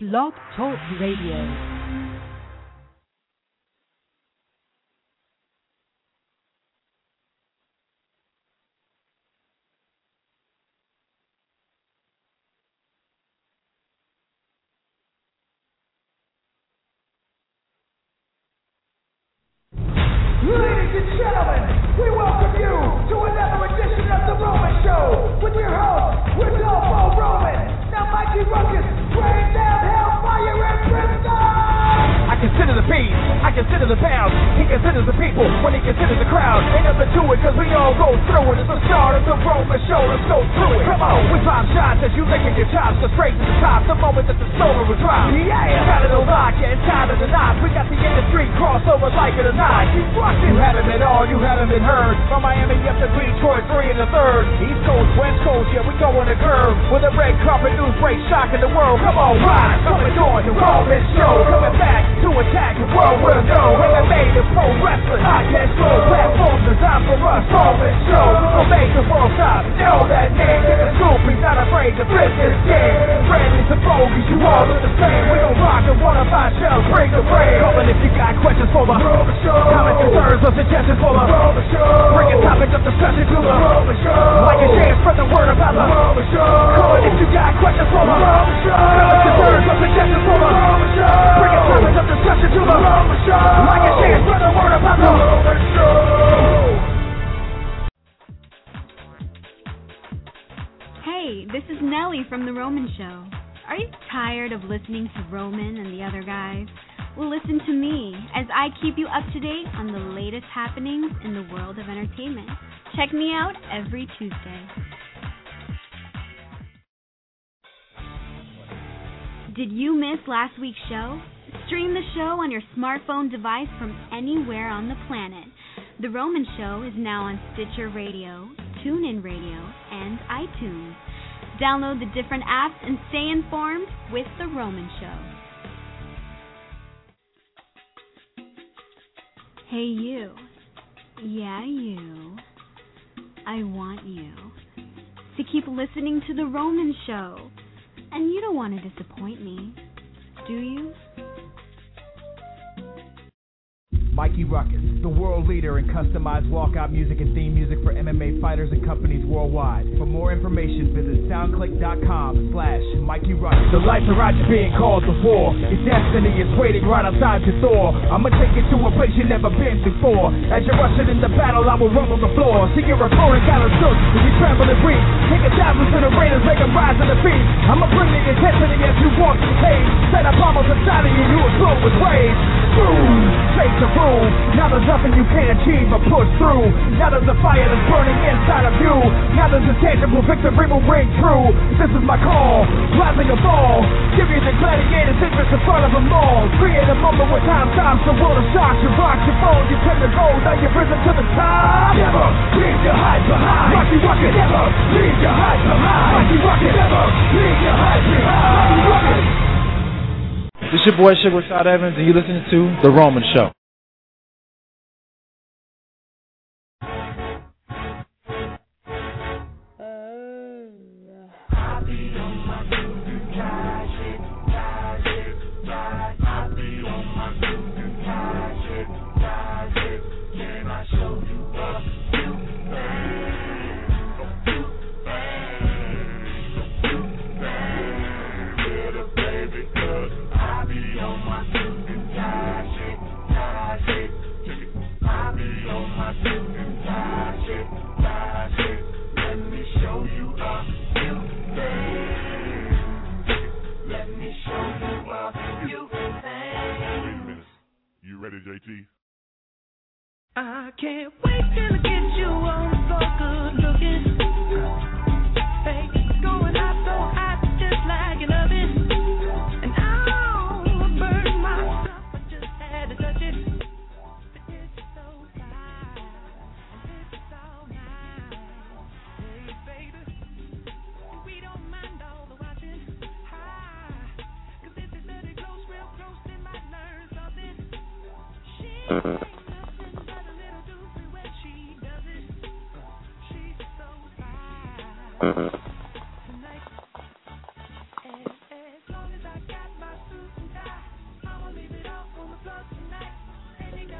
Blog Talk Radio. Ladies and gentlemen, we welcome you to another edition of The Roman Show with your host, Rodolfo Roman. Now Mikey Ruckus, rain down hellfire and brimstone! I consider the beast, I consider the pound. He considers the people when he considers the crowd. Ain't nothing to it cause we all go through it. It's the start of The Roman Show, let's go through it. Come on, we pop shots as you licking your chops. Go straight to the top, the moment that the solar will drop. Yeah, got it all locked, getting tired of the knots. We got the industry crossover like it or not. You haven't been all, you haven't been heard. From Miami up to Detroit, 3 and a third. East Coast, West Coast, yeah, we going to curve. With a red carpet news break, shocking the world. Come on, rise, coming on, The Roman Show. Coming back to attack, the world will know. MMA to pro wrestling, I can't go. Platforms designed for us, Roman Show. We'll make the world stop, know that name. Get the scoop, he's not afraid to flip this game. Friendly to bogeys, you all look the same. We gon' rock and wanna find shells, bring the rain. Calling if you got questions for the Roman Show. Comment concerns or suggestions for the Roman Show. Bringing topics of discussion to the Roman Show. Like and share, spread the word about the Roman Show. Calling if you got questions for the Roman Show. Comment concerns or suggestions for the Roman Show. Bringing topics of discussion to the Roman Show. Like and share, spread the word about the Roman Show. Hey, this is Nellie from The Roman Show. Are you tired of listening to Roman and the other guys? Well, listen to me as I keep you up to date on the latest happenings in the world of entertainment. Check me out every Tuesday. Did you miss last week's show? Stream the show on your smartphone device from anywhere on the planet. The Roman Show is now on Stitcher Radio, TuneIn Radio, and iTunes. Download the different apps and stay informed with The Roman Show. Hey you. Yeah, you. I want you to keep listening to The Roman Show. And you don't want to disappoint me, do you? Mikey Ruckus, the world leader in customized walkout music and theme music for MMA fighters and companies worldwide. For more information, visit soundclick.com/Mikey Ruckus. The lights are out, you're being called to war. Your destiny is waiting right outside your door. I'ma take you to a place you've never been before. As you're rushing into battle, I will rumble the floor. See your opponent got a shook as you tremble and weak. Take a javelin to the raiders, make them rise to the feet. I'ma bring the intensity as you walk the cage. Set up bombs inside of you, you will flow with rage. Boom, take the room. Now there's nothing you can't achieve or push through. Now there's a fire that's burning inside of you. Now there's a tangible victory will ring true. This is my call, rising a ball. Give you the gladiator's interest in front of them all. Create a moment where time stops, the world of shocks. You rock your phone, you turn the gold. Now you've risen to the top. Never leave your height behind. Mikey Ruckus, never leave your height behind. Mikey Ruckus, never leave your height behind. Mikey Ruckus. This your boy Sugar Rashad Evans, and you're listening to The Roman Show. You ready, JT? I can't wait till I get you on the floor, good looking. Hey, it's going out so hot, just like an oven. And I'll burn myself, I just had to touch it. But it's so fine, and it's so nice. Hey, baby, we don't mind all the watching. Cause if it's dirty close, real close, they might learn something. Tonight, as long as I got my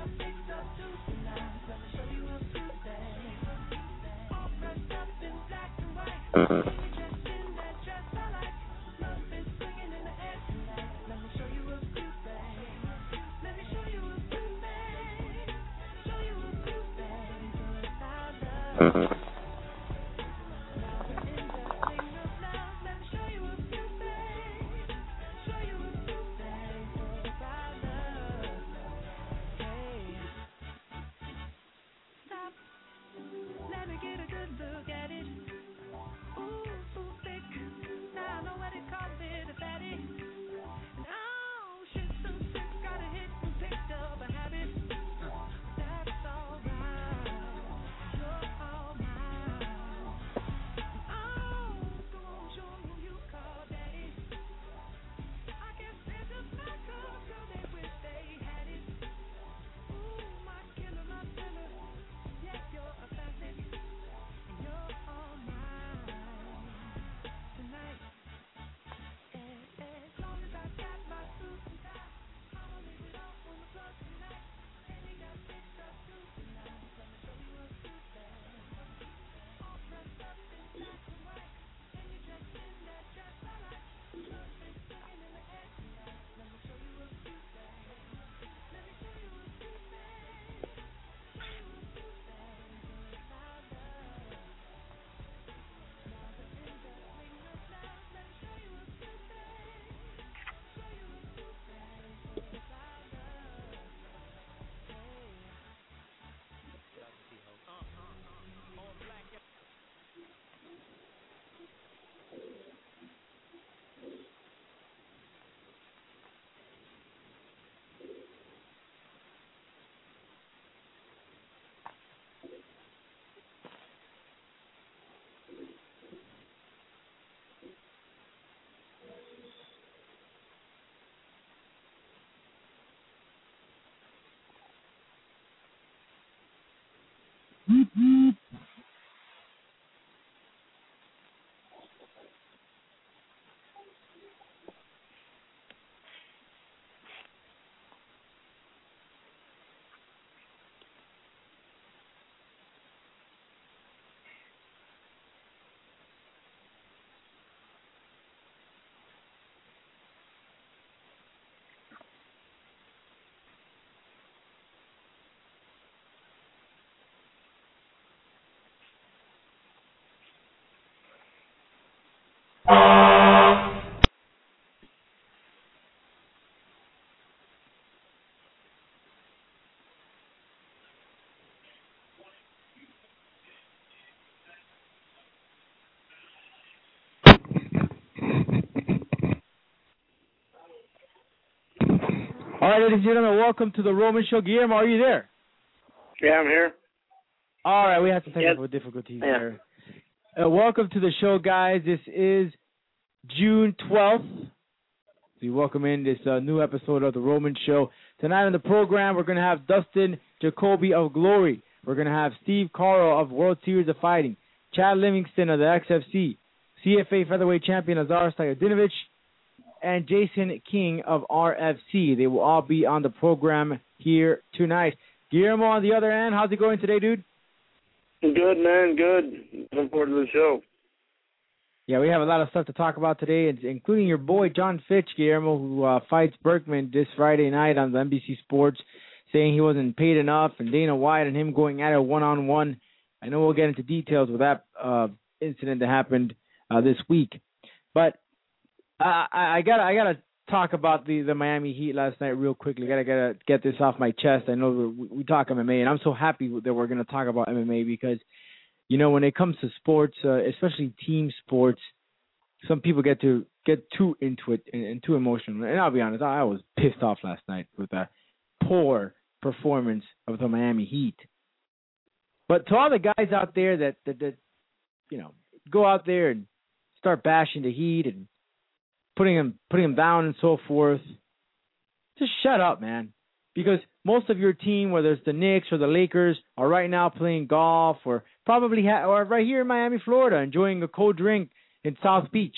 All right, ladies and gentlemen, welcome to the Roman Show. Guillermo, are you there? Yeah, I'm here. All right, we had some technical difficulties there. Welcome to the show, guys. This is June 12th. We welcome in this new episode of the Roman Show. Tonight on the program, we're going to have Dustin Jacoby of Glory. We're going to have Steve Carl of World Series of Fighting, Chad Livingston of the XFC, CFA featherweight champion Azar Sayadinovich, and Jason King of RFC. They will all be on the program here tonight. Guillermo on the other end, how's it going today, dude? Good, man, good. Looking forward to the show. Yeah, we have a lot of stuff to talk about today, including your boy John Fitch, Guillermo, who fights Berkman this Friday night on the NBC Sports, saying he wasn't paid enough, and Dana White and him going at it one-on-one. I know we'll get into details with that incident that happened this week. But I gotta talk about the Miami Heat last night real quickly. Gotta get this off my chest. I know we talk MMA, and I'm so happy that we're gonna talk about MMA because, you know, when it comes to sports, especially team sports, some people get too into it and too emotional. And I'll be honest, I was pissed off last night with that poor performance of the Miami Heat. But to all the guys out there that you know, go out there and start bashing the Heat and putting them down and so forth, just shut up, man. Because most of your team, whether it's the Knicks or the Lakers, are right now playing golf or probably or right here in Miami, Florida, enjoying a cold drink in South Beach.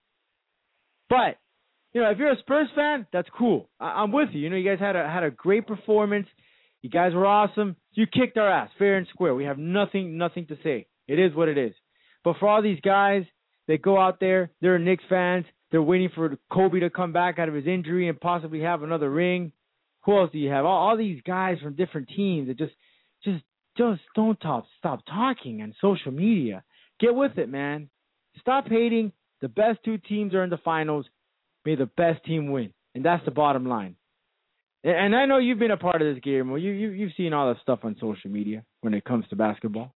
But, you know, if you're a Spurs fan, that's cool. I'm with you. You know, you guys had a great performance. You guys were awesome. You kicked our ass, fair and square. We have nothing to say. It is what it is. But for all these guys, they go out there, they're Knicks fans, they're waiting for Kobe to come back out of his injury and possibly have another ring. Who else do you have? All these guys from different teams that just don't stop talking on social media. Get with it, man. Stop hating. The best two teams are in the finals. May the best team win. And that's the bottom line. And I know you've been a part of this, Guillermo. You've seen all that stuff on social media when it comes to basketball.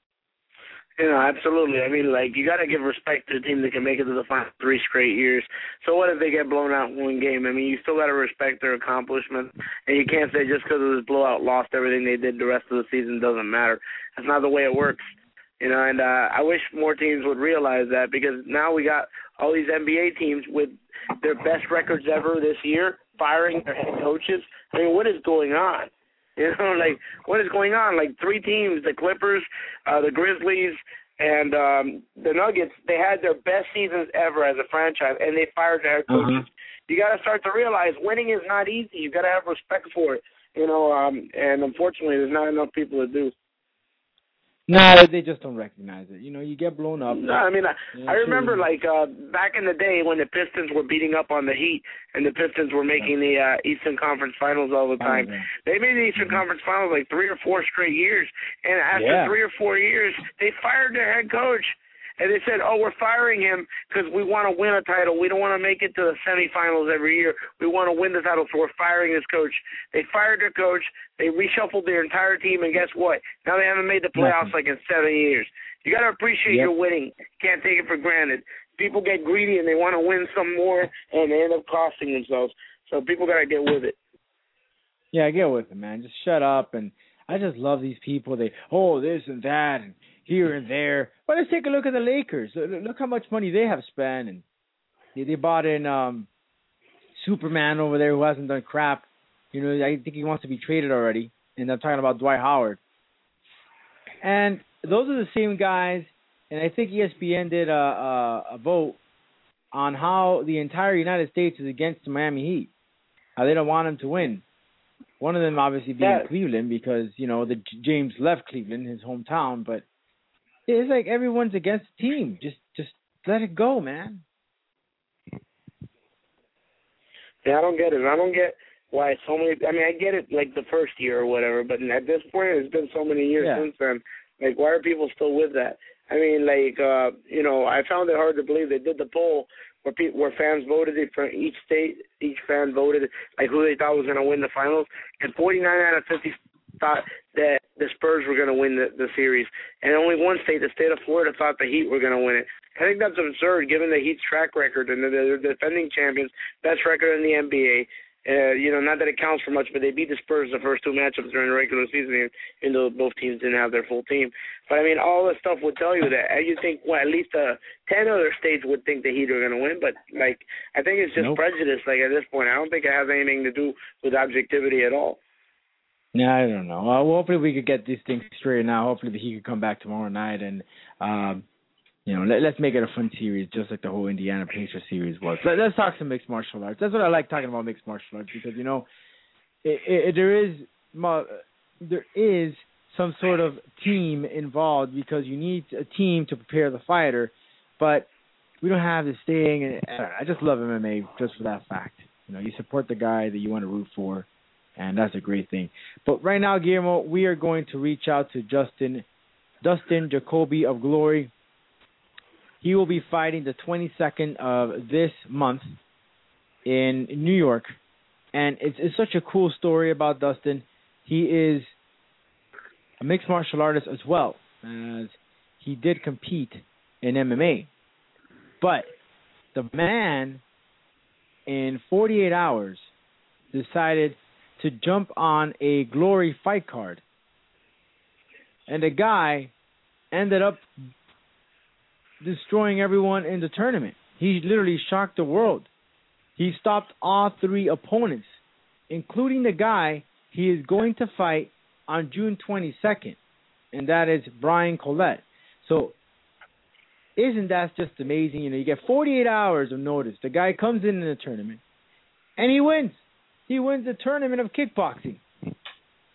Absolutely. I mean, you got to give respect to the team that can make it to the final 3 straight years. So what if they get blown out in one game? I mean, you still got to respect their accomplishments, and you can't say just because of this blowout lost everything they did the rest of the season doesn't matter. That's not the way it works. And I wish more teams would realize that, because now we got all these NBA teams with their best records ever this year firing their head coaches. I mean, what is going on? What is going on? 3 teams, the Clippers, the Grizzlies, and the Nuggets, they had their best seasons ever as a franchise, and they fired their head coaches. You got to start to realize winning is not easy. You got to have respect for it, and unfortunately there's not enough people that do. No, they just don't recognize it. You get blown up. No, I mean, I remember back in the day when the Pistons were beating up on the Heat and the Pistons were making the Eastern Conference Finals all the time. They made the Eastern Conference Finals 3 or 4 straight years, and after 3 or 4 years, they fired their head coach. And they said, we're firing him because we want to win a title. We don't want to make it to the semifinals every year. We want to win the title, so we're firing this coach. They fired their coach. They reshuffled their entire team, and guess what? Now they haven't made the playoffs in 7 years. You got to appreciate your winning. Can't take it for granted. People get greedy, and they want to win some more, and they end up costing themselves. So people got to get with it. Yeah, get with it, man. Just shut up. And I just love these people. They, this and that, and here and there. But let's take a look at the Lakers. Look how much money they have spent. And they bought in Superman over there who hasn't done crap. I think he wants to be traded already. And I'm talking about Dwight Howard. And those are the same guys. And I think ESPN did a vote on how the entire United States is against the Miami Heat. How they don't want them to win. One of them obviously being Cleveland because, the James left Cleveland, his hometown. But it's like everyone's against the team. Just let it go, man. Yeah, I don't get it. I don't get why so many. I mean, I get it the first year or whatever, but at this point, it's been so many years since then. Why are people still with that? I mean, I found it hard to believe they did the poll where fans voted for each state. Each fan voted who they thought was going to win the finals, and 49 out of 50 thought that the Spurs were going to win the series, and only one state, the state of Florida, thought the Heat were going to win it. I think that's absurd given the Heat's track record, and they're defending champions, best record in the NBA. Not that it counts for much, but they beat the Spurs the first 2 matchups during the regular season, even though both teams didn't have their full team. But, I mean, all this stuff would tell you that. You think, at least 10 other states would think the Heat are going to win, but, I think it's just prejudice, at this point. I don't think it has anything to do with objectivity at all. Yeah, I don't know. Well, hopefully we could get these things straight now. Hopefully he could come back tomorrow night and, let's make it a fun series, just like the whole Indiana Pacers series was. Let's talk some mixed martial arts. That's what I like talking about mixed martial arts because, there is some sort of team involved because you need a team to prepare the fighter, but we don't have this thing. And I just love MMA just for that fact. You support the guy that you want to root for. And that's a great thing. But right now, Guillermo, we are going to reach out to Dustin Jacoby of Glory. He will be fighting the 22nd of this month in New York. And it's such a cool story about Dustin. He is a mixed martial artist as well, as he did compete in MMA. But the man, in 48 hours, decided to jump on a Glory fight card. And the guy ended up destroying everyone in the tournament. He literally shocked the world. He stopped all 3 opponents, including the guy he is going to fight on June 22nd, and that is Brian Collette. So isn't that just amazing? You get 48 hours of notice. The guy comes in the tournament, and he wins. He wins the tournament of kickboxing.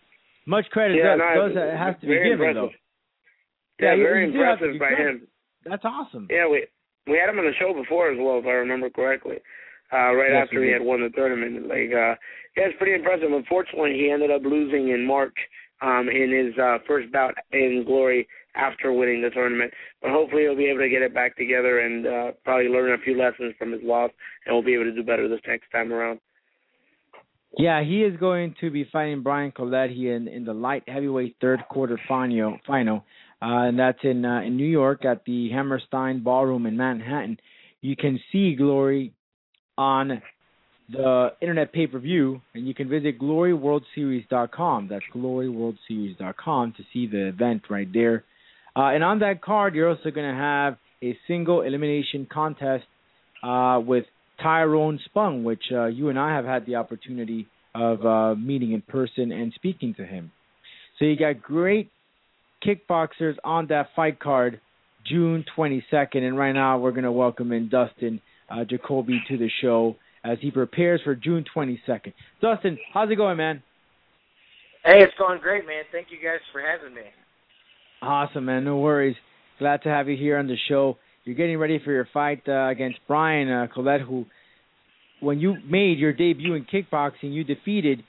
Much credit does have to be given, though. Yeah, very impressive by him. That's awesome. Yeah, we had him on the show before as well, if I remember correctly. After he had won the tournament, it's pretty impressive. Unfortunately, he ended up losing in March in his first bout in Glory after winning the tournament. But hopefully, he'll be able to get it back together and probably learn a few lessons from his loss, and we'll be able to do better this next time around. Yeah, he is going to be fighting Brian Coletti in the light heavyweight third quarter final, and that's in New York at the Hammerstein Ballroom in Manhattan. You can see Glory on the internet pay-per-view, and you can visit GloryWorldSeries.com. That's GloryWorldSeries.com to see the event right there. And on that card, you're also going to have a single elimination contest with Tyrone Spong, which you and I have had the opportunity of meeting in person and speaking to him. So you got great kickboxers on that fight card June 22nd. And right now we're going to welcome in Dustin Jacoby to the show as he prepares for June 22nd. Dustin, how's it going, man? Hey, it's going great, man. Thank you guys for having me. Awesome, man. No worries. Glad to have you here on the show. You're getting ready for your fight against Brian Collette, who, when you made your debut in kickboxing, you defeated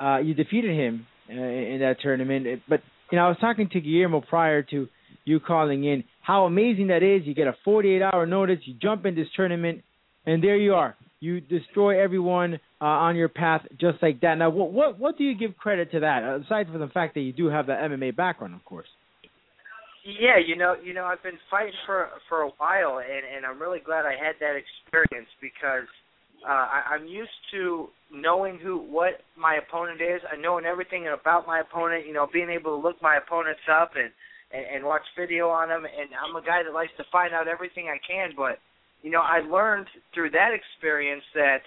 him in that tournament. But I was talking to Guillermo prior to you calling in. How amazing that is! You get a 48-hour notice, you jump in this tournament, and there you are. You destroy everyone on your path just like that. Now, what do you give credit to that, aside from the fact that you do have the MMA background, of course? Yeah, I've been fighting for a while, and I'm really glad I had that experience because I'm used to knowing what my opponent is. I knowing everything about my opponent. Being able to look my opponents up and watch video on them. And I'm a guy that likes to find out everything I can. But I learned through that experience that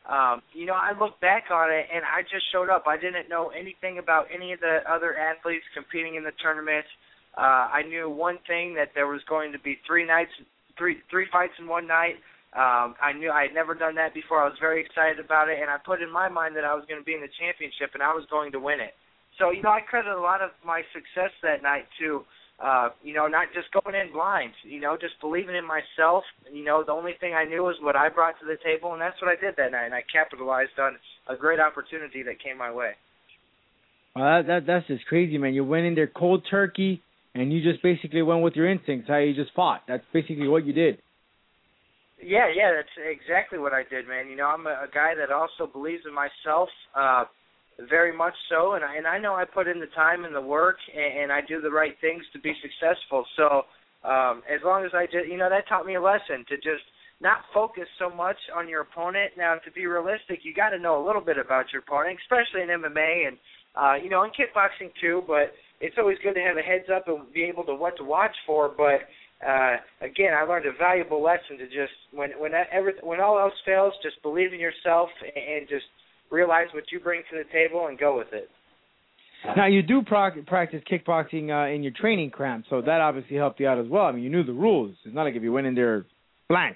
I look back on it and I just showed up. I didn't know anything about any of the other athletes competing in the tournament. I knew one thing, that there was going to be three fights in one night. I knew I had never done that before. I was very excited about it, and I put in my mind that I was going to be in the championship and I was going to win it. So, I credit a lot of my success that night to, not just going in blind, just believing in myself. The only thing I knew was what I brought to the table, and that's what I did that night, and I capitalized on a great opportunity that came my way. Well, that's just crazy, man. You went in there cold turkey, and you just basically went with your instincts, how you just fought. That's basically what you did. Yeah, that's exactly what I did, man. I'm a guy that also believes in myself, very much so, and I know I put in the time and the work, and I do the right things to be successful. So as long as I did, that taught me a lesson to just not focus so much on your opponent. Now, to be realistic, you got to know a little bit about your opponent, especially in MMA and, in kickboxing too, but it's always good to have a heads up and be able to what to watch for. But again, I learned a valuable lesson to just when all else fails, just believe in yourself and just realize what you bring to the table and go with it. Now, you do practice kickboxing in your training camp, so that obviously helped you out as well. I mean, you knew the rules. It's not like if you went in there blank.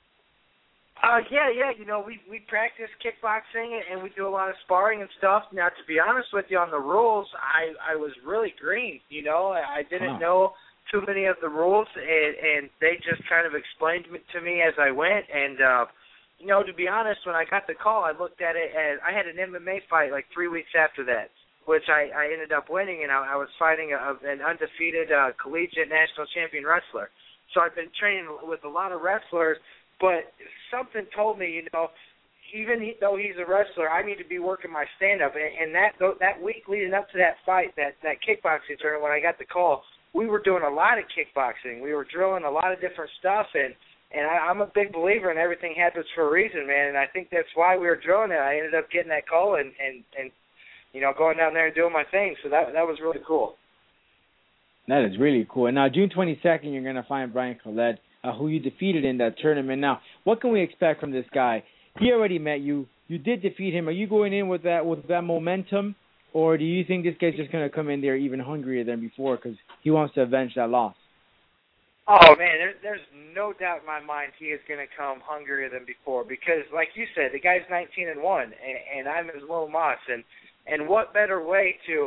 Yeah. We practice kickboxing and we do a lot of sparring and stuff. Now, to be honest with you on the rules, I was really green. I didn't know too many of the rules, and they just kind of explained to me as I went. And to be honest, when I got the call, I looked at it as I had an MMA fight like 3 weeks after that, which I ended up winning, and I was fighting an undefeated collegiate national champion wrestler. So I've been training with a lot of wrestlers. But something told me, even though he's a wrestler, I need to be working my stand-up. And that week leading up to that fight, that kickboxing tournament, when I got the call, we were doing a lot of kickboxing. We were drilling a lot of different stuff. And I'm a big believer in everything happens for a reason, man. And I think that's why we were drilling it. I ended up getting that call and going down there and doing my thing. So that was really cool. That is really cool. And now June 22nd, you're going to find Brian Collette, who you defeated in that tournament. Now, what can we expect from this guy? He already met you. You did defeat him. Are you going in with that momentum, or do you think this guy's just going to come in there even hungrier than before because he wants to avenge that loss? Oh, man, there's no doubt in my mind he is going to come hungrier than before because, like you said, the guy's 19-1, and I'm his little moss. And what better way to,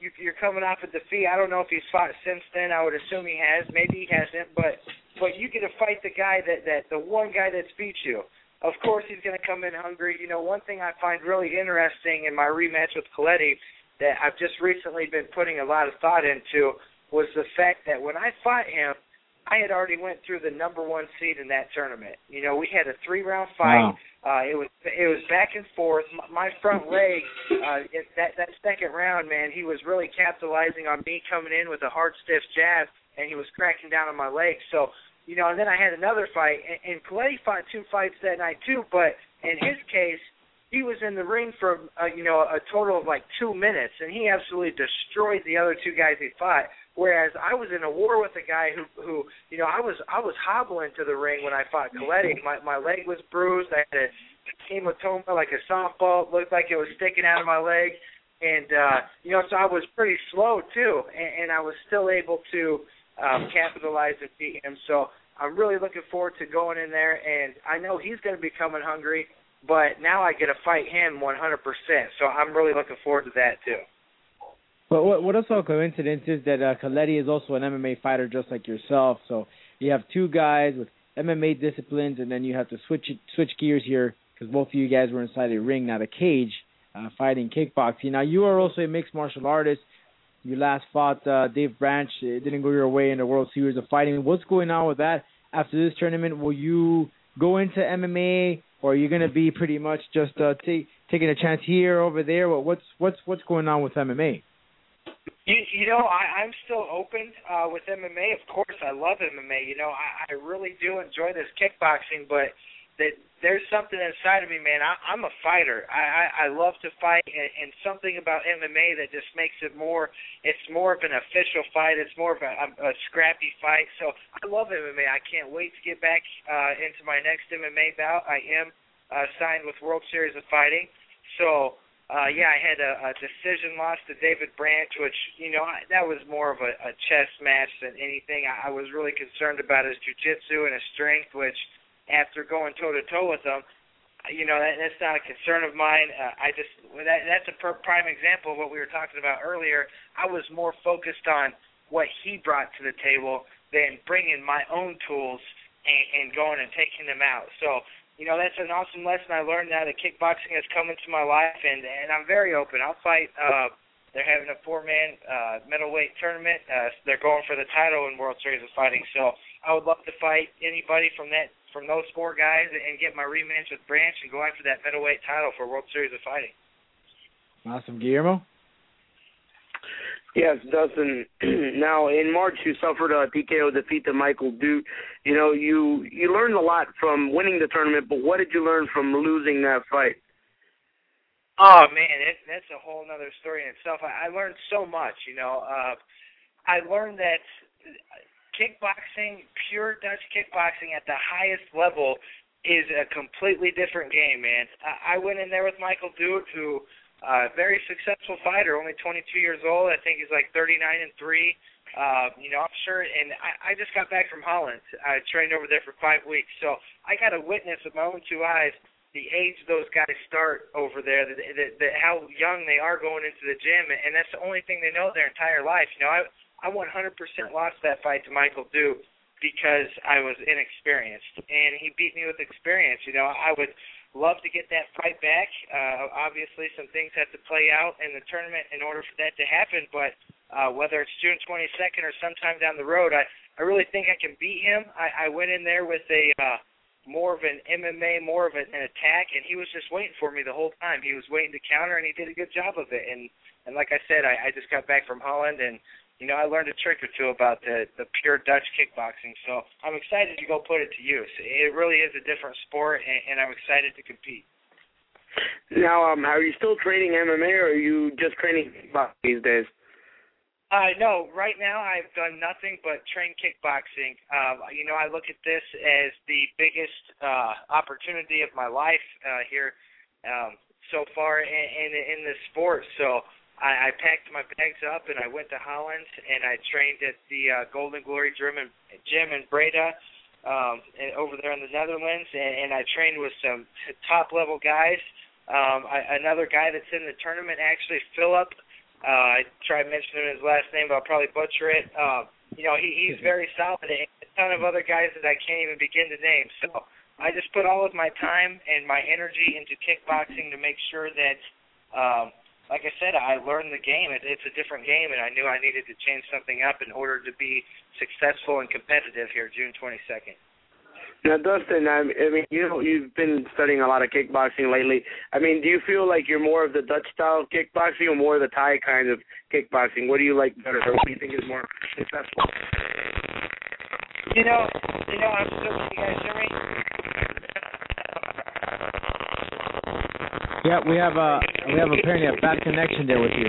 you're coming off a defeat. I don't know if he's fought since then. I would assume he has. Maybe he hasn't. But you get to fight the guy the one guy that's beat you. Of course, he's going to come in hungry. You know, one thing I find really interesting in my rematch with Coletti that I've just recently been putting a lot of thought into was the fact that when I fought him, I had already went through the number 1 seed in that tournament. You know, we had a 3-round fight. Wow. It was back and forth. My front leg, that second round, man, he was really capitalizing on me coming in with a hard, stiff jab, and he was cracking down on my legs. So, you know, and then I had another fight, and Coletti fought 2 fights that night too, but in his case, he was in the ring for, a total of like 2 minutes, and he absolutely destroyed the other 2 guys he fought. Whereas I was in a war with a guy who I was hobbling to the ring when I fought Coletti. My leg was bruised. I had a hematoma like a softball. It looked like it was sticking out of my leg. And, so I was pretty slow too. And I was still able to capitalize and beat him. So I'm really looking forward to going in there. And I know he's going to be coming hungry, but now I get to fight him 100%. So I'm really looking forward to that too. But what also a coincidence is that Coletti is also an MMA fighter just like yourself. So you have 2 guys with MMA disciplines, and then you have to switch gears here because both of you guys were inside a ring, not a cage, fighting kickboxing. Now, you are also a mixed martial artist. You last fought Dave Branch. It didn't go your way in the World Series of Fighting. What's going on with that after this tournament? Will you go into MMA, or are you going to be pretty much just taking a chance here, over there? What's going on with MMA? I'm still open with MMA. Of course, I love MMA. You know, I really do enjoy this kickboxing, but there's something inside of me, man. I'm a fighter. I love to fight, and something about MMA that just makes it more. It's more of an official fight. It's more of a scrappy fight. So I love MMA. I can't wait to get back into my next MMA bout. I am signed with World Series of Fighting, so. I had a decision loss to David Branch, which, that was more of a chess match than anything. I was really concerned about his jiu-jitsu and his strength, which after going toe-to-toe with him, that's not a concern of mine. That's a prime example of what we were talking about earlier. I was more focused on what he brought to the table than bringing my own tools and going and taking them out. So, that's an awesome lesson I learned now that kickboxing has come into my life, and I'm very open. I'll fight. They're having a 4-man middleweight tournament. They're going for the title in World Series of Fighting. So I would love to fight anybody from those 4 guys and get my rematch with Branch and go after that middleweight title for World Series of Fighting. Awesome. Guillermo? Yes, Dustin. Now, in March, you suffered a TKO defeat to Michael Duke. You learned a lot from winning the tournament, but what did you learn from losing that fight? Oh, man, that's a whole other story in itself. I learned so much, I learned that kickboxing, pure Dutch kickboxing at the highest level is a completely different game, man. I went in there with Michael Duke, who... very successful fighter, only 22 years old. I think he's like 39-3. I'm sure. And I just got back from Holland. I trained over there for 5 weeks, so I got to witness with my own 2 eyes the age those guys start over there, how young they are going into the gym, and that's the only thing they know their entire life. I 100% lost that fight to Michael Duke because I was inexperienced, and he beat me with experience. I would love to get that fight back. Obviously, some things have to play out in the tournament in order for that to happen, but whether it's June 22nd or sometime down the road, I really think I can beat him. I went in there with a more of an MMA, more of an attack, and he was just waiting for me the whole time. He was waiting to counter, and he did a good job of it. And like I said, I just got back from Holland, and I learned a trick or 2 about the pure Dutch kickboxing. So I'm excited to go put it to use. It really is a different sport, and I'm excited to compete. Now, are you still training MMA, or are you just training kickboxing these days? No, right now I've done nothing but train kickboxing. I look at this as the biggest opportunity of my life here so far in this sport. So I packed my bags up and I went to Holland and I trained at the Golden Glory Gym in Breda over there in the Netherlands, and I trained with some top-level guys. Another guy that's in the tournament, actually, Philip I tried mentioning his last name, but I'll probably butcher it. He's very solid, and a ton of other guys that I can't even begin to name. So I just put all of my time and my energy into kickboxing to make sure that, like I said, I learned the game. It's a different game, and I knew I needed to change something up in order to be successful and competitive here June 22nd. Now, Dustin, I mean, you've been studying a lot of kickboxing lately. I mean, do you feel like you're more of the Dutch style of kickboxing or more of the Thai kind of kickboxing? What do you like better, or what do you think is more successful? I'm still. Can you guys hear me? Yeah, we have apparently a bad connection there with you.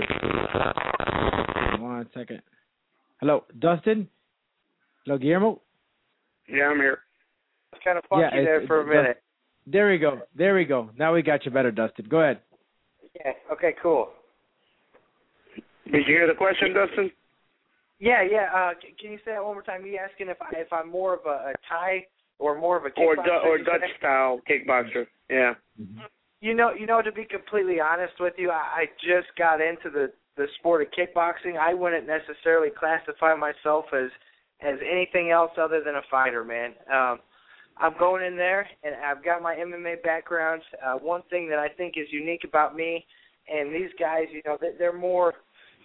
1 second. Hello, Dustin? Hello, Guillermo? Yeah, I'm here. It's kind of funky there for a minute. There we go. Now we got you better, Dustin. Go ahead. Yeah, okay, cool. Did you hear the question, Dustin? Yeah. Can you say that one more time? You asking if I'm more of a Thai or more of a kickboxer? Or Dutch style kickboxer, yeah. To be completely honest with you, I just got into the sport of kickboxing. I wouldn't necessarily classify myself as anything else other than a fighter, man. I'm going in there, and I've got my MMA background. One thing that I think is unique about me and these guys, they're more,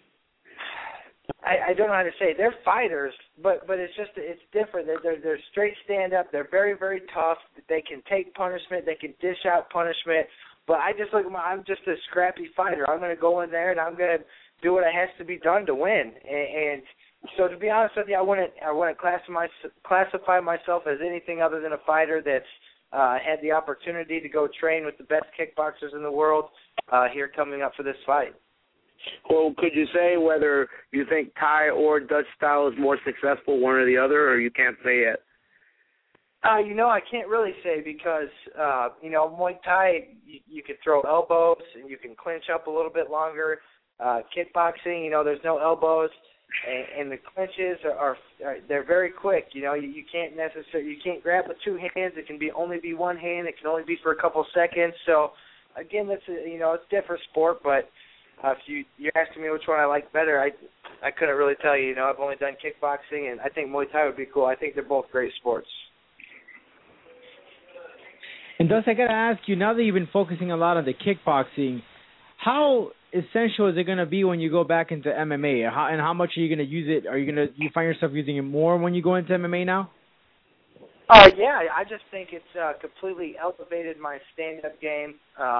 I don't know how to say it. They're fighters, but it's different. They're straight stand-up. They're very, very tough. They can take punishment. They can dish out punishment. But I just look at I'm just a scrappy fighter. I'm going to go in there, and I'm going to do what has to be done to win. And so to be honest with you, I wouldn't classify myself as anything other than a fighter that's had the opportunity to go train with the best kickboxers in the world here coming up for this fight. Well, could you say whether you think Thai or Dutch style is more successful, one or the other, or you can't say yet? I can't really say because, Muay Thai, you can throw elbows and you can clinch up a little bit longer. Kickboxing, there's no elbows. And the clinches they're very quick. You can't grab with two hands. It can only be one hand. It can only be for a couple seconds. So again, it's a different sport. But if you're asking me which one I like better, I couldn't really tell you. I've only done kickboxing, and I think Muay Thai would be cool. I think they're both great sports. And thus, I got to ask you, now that you've been focusing a lot on the kickboxing, how essential is it going to be when you go back into MMA? And how much are you going to use it? You find yourself using it more when you go into MMA now? Yeah, I just think it's completely elevated my stand-up game.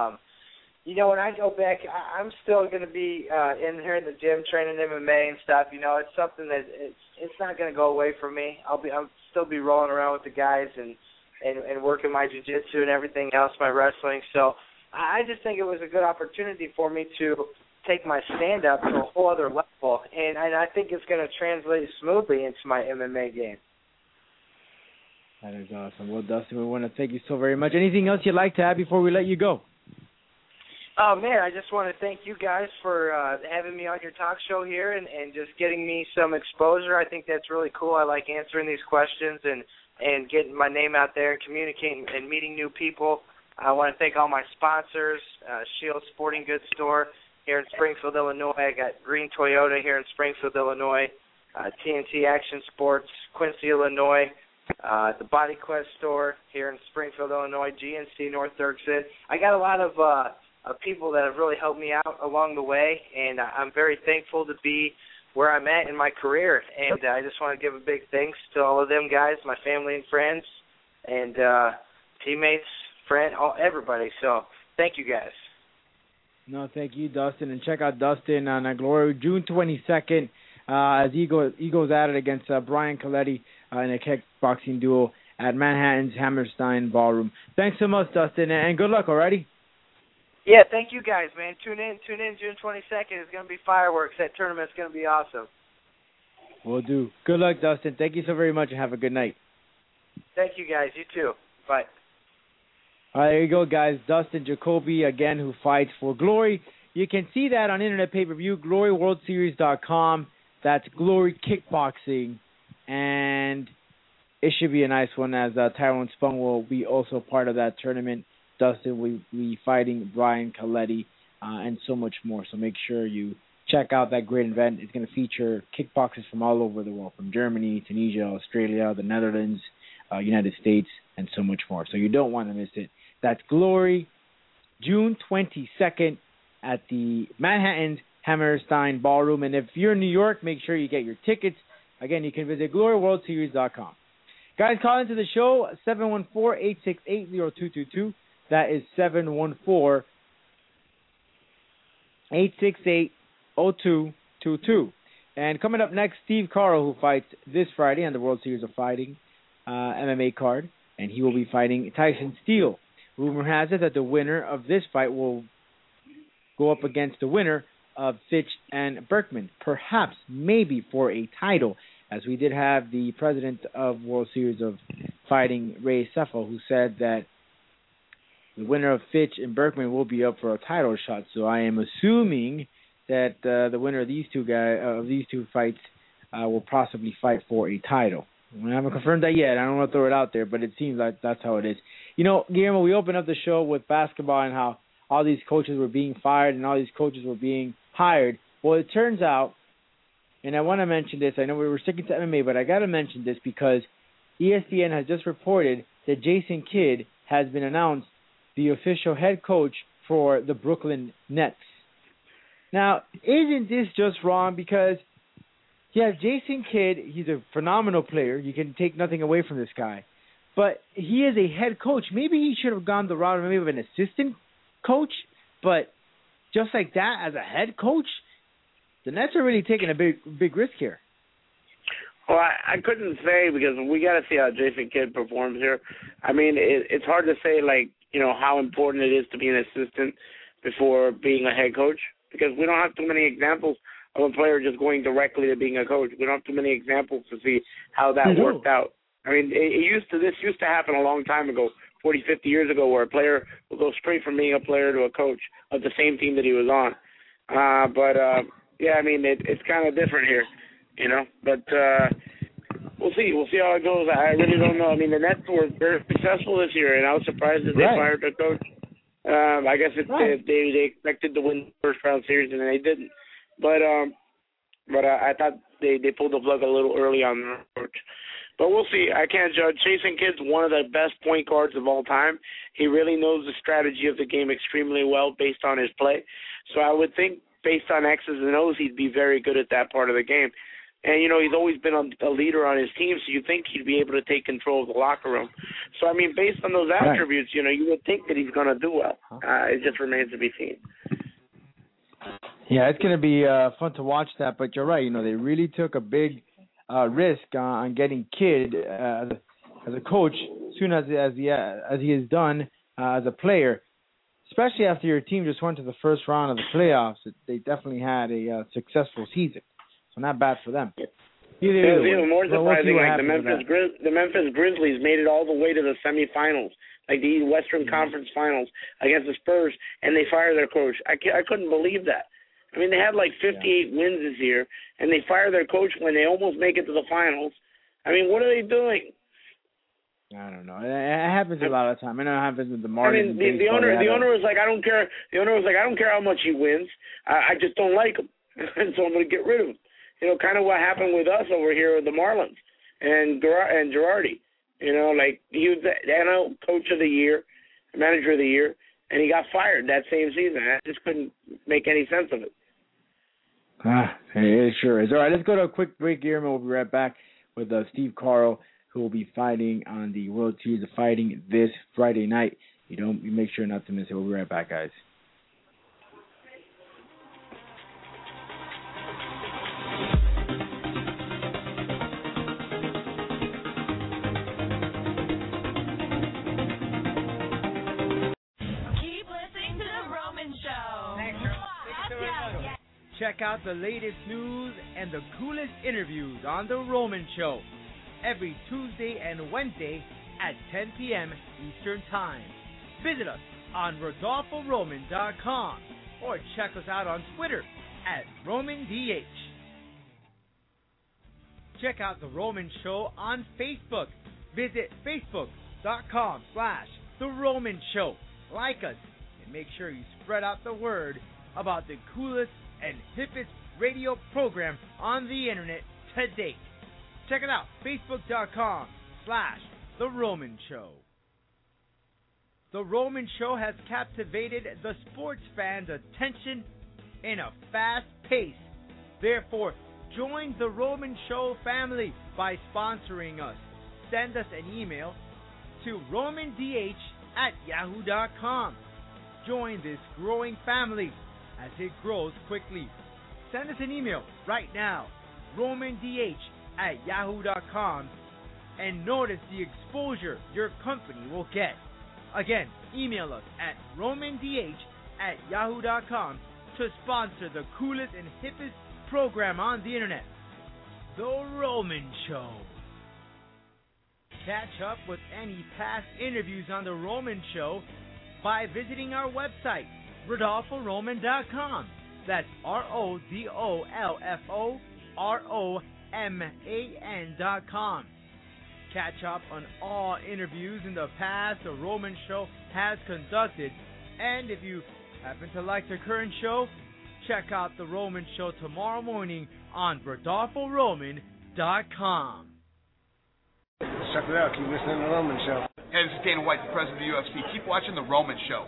When I go back, I'm still going to be in here in the gym training MMA and stuff. It's something that it's not going to go away from me. I'll still be rolling around with the guys and working my jiu-jitsu and everything else, my wrestling. So I just think it was a good opportunity for me to take my stand-up to a whole other level, and I think it's going to translate smoothly into my MMA game. That is awesome. Well, Dustin, we want to thank you so very much. Anything else you'd like to add before we let you go? Oh, man, I just want to thank you guys for having me on your talk show here and just getting me some exposure. I think that's really cool. I like answering these questions and getting my name out there and communicating and meeting new people. I want to thank all my sponsors, Shield Sporting Goods Store here in Springfield, Illinois. I got Green Toyota here in Springfield, Illinois, TNT Action Sports, Quincy, Illinois, the Body Quest Store here in Springfield, Illinois, GNC North Dirksen. I got a lot of people that have really helped me out along the way, and I'm very thankful to be where I'm at in my career. And I just want to give a big thanks to all of them guys, my family and friends, and teammates, everybody. So thank you guys. No, thank you, Dustin. And check out Dustin on Glory June 22nd as he goes at it against Brian Coletti in a kickboxing duel at Manhattan's Hammerstein Ballroom. Thanks so much, Dustin, and good luck, alrighty? Yeah, thank you guys, man. Tune in June 22nd. It's going to be fireworks. That tournament's going to be awesome. Will do. Good luck, Dustin. Thank you so very much, and have a good night. Thank you, guys. You too. Bye. All right, there you go, guys. Dustin Jacoby, again, who fights for Glory. You can see that on Internet Pay-Per-View, GloryWorldSeries.com. That's Glory Kickboxing. And it should be a nice one, as Tyrone Spong will be also part of that tournament. Dustin will be fighting Brian Coletti and so much more. So make sure you check out that great event. It's going to feature kickboxers from all over the world, from Germany, Tunisia, Australia, the Netherlands, United States, and so much more. So you don't want to miss it. That's Glory, June 22nd at the Manhattan Hammerstein Ballroom. And if you're in New York, make sure you get your tickets. Again, you can visit gloryworldseries.com. Guys, call into the show, 714-868-0222. That is 714-868-0222. And coming up next, Steve Carl, who fights this Friday on the World Series of Fighting MMA card, and he will be fighting Tyson Steele. Rumor has it that the winner of this fight will go up against the winner of Fitch and Berkman, perhaps, maybe for a title, as we did have the president of World Series of Fighting, Ray Seffel, who said that the winner of Fitch and Berkman will be up for a title shot. So I am assuming that the winner of these two fights will possibly fight for a title. I haven't confirmed that yet. I don't want to throw it out there, but it seems like that's how it is. You know, Guillermo, we opened up the show with basketball and how all these coaches were being fired and all these coaches were being hired. Well, it turns out, and I want to mention this, I know we were sticking to MMA, but I got to mention this because ESPN has just reported that Jason Kidd has been announced the official head coach for the Brooklyn Nets. Now, isn't this just wrong? Because yeah, Jason Kidd, he's a phenomenal player. You can take nothing away from this guy. But he is a head coach. Maybe he should have gone the route of maybe an assistant coach. But just like that, as a head coach, the Nets are really taking a big risk here. Well, I couldn't say because we got to see how Jason Kidd performs here. I mean, it's hard to say, like, you know, how important it is to be an assistant before being a head coach because we don't have too many examples of a player just going directly to being a coach. We don't have too many examples to see how that worked out. I mean, this used to happen a long time ago, 40, 50 years ago, where a player would go straight from being a player to a coach of the same team that he was on. Yeah, I mean, it's kind of different here, you know. But we'll see. We'll see how it goes. I really don't know. I mean, the Nets were very successful this year, and I was surprised that they fired their coach. I guess they expected to win the first-round series, and they didn't. But I thought they pulled the plug a little early on their coach. But we'll see. I can't judge. Jason Kidd's one of the best point guards of all time. He really knows the strategy of the game extremely well based on his play. So I would think based on X's and O's, he'd be very good at that part of the game. And, you know, he's always been a leader on his team, so you think he'd be able to take control of the locker room. So, I mean, based on those attributes, you know, you would think that he's going to do well. It just remains to be seen. Yeah, it's going to be fun to watch that. But you're right. You know, they really took a big risk on getting Kidd as a coach as soon as he has done as a player, especially after your team just went to the first round of the playoffs. They definitely had a successful season. So not bad for them. It was even more surprising. Like the Memphis Grizzlies made it all the way to the semifinals, like the Western Conference Finals against the Spurs, and they fired their coach. I couldn't believe that. I mean, they had like 58 wins this year, and they fire their coach when they almost make it to the finals. I mean, what are they doing? I don't know. It happens a lot of time. I know it happens with the Marlins. I mean, the owner was like, I don't care. The owner was like, I don't care how much he wins. I just don't like him, and so I'm going to get rid of him. You know, kind of what happened with us over here with the Marlins and Girardi. You know, like he was the NL Coach of the Year, Manager of the Year, and he got fired that same season. I just couldn't make any sense of it. It sure is. All right, let's go to a quick break here, and we'll be right back with Steve Carl, who will be fighting on the World Series of Fighting this Friday night. You make sure not to miss it. We'll be right back, guys. Check out the latest news and the coolest interviews on The Roman Show every Tuesday and Wednesday at 10 p.m. Eastern Time. Visit us on RodolfoRoman.com or check us out on Twitter at RomanDH. Check out The Roman Show on Facebook. Visit Facebook.com/The Roman Show. Like us and make sure you spread out the word about the coolest and hippest radio program on the internet to date. Check it out, Facebook.com/The Roman Show. The Roman Show has captivated the sports fans' attention in a fast pace. Therefore, join the Roman Show family by sponsoring us. Send us an email to romandh@yahoo.com. Join this growing family as it grows quickly. Send us an email right now, romandh@yahoo.com, and notice the exposure your company will get. Again, email us at romandh@yahoo.com to sponsor the coolest and hippest program on the internet, The Roman Show. Catch up with any past interviews on The Roman Show by visiting our website, RodolfoRoman.com. That's RodolfoRoman.com. Catch up on all interviews in the past The Roman Show has conducted. And if you happen to like the current show, check out The Roman Show tomorrow morning on RodolfoRoman.com. Check it out. Keep listening to The Roman Show. Hey, this is Dana White, the president of the UFC. Keep watching The Roman Show.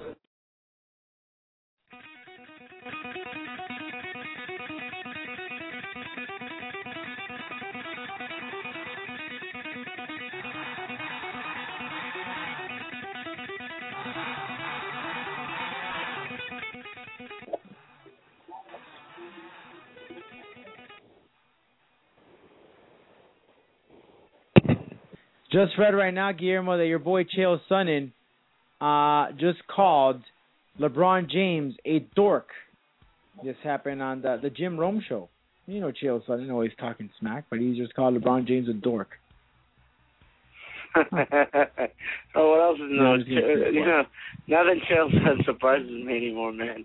Just read right now, Guillermo, that your boy Chael Sonnen just called LeBron James a dork. This happened on the Jim Rome show. You know Chael Sonnen always talking smack, but he just called LeBron James a dork. Oh, what else is known? Nothing Chael Sonnen surprises me anymore, man.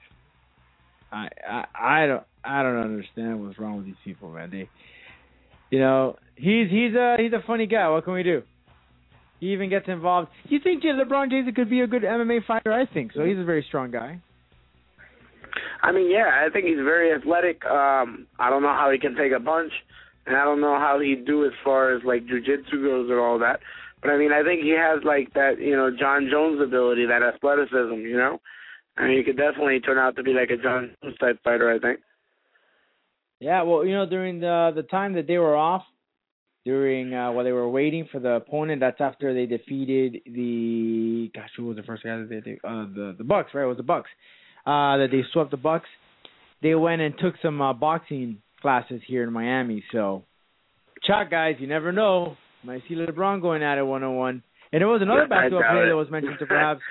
I don't understand what's wrong with these people, man. He's a funny guy. What can we do? He even gets involved. You think LeBron James could be a good MMA fighter? I think so. He's a very strong guy. I mean, yeah, I think he's very athletic. I don't know how he can take a punch, and I don't know how he'd do as far as like jiu-jitsu goes or all that. But I mean, I think he has like that, John Jones ability, that athleticism. I mean, he could definitely turn out to be like a John Jones type fighter, I think. Yeah, well, during the time that they were off, while they were waiting for the opponent, that's after they defeated who was the first guy that they the Bucks, right? It was the Bucks. That they swept the Bucks. They went and took some boxing classes here in Miami. So, chalk guys, you never know. Might see LeBron going at it 1-on-1. And there was another basketball player that was mentioned to perhaps.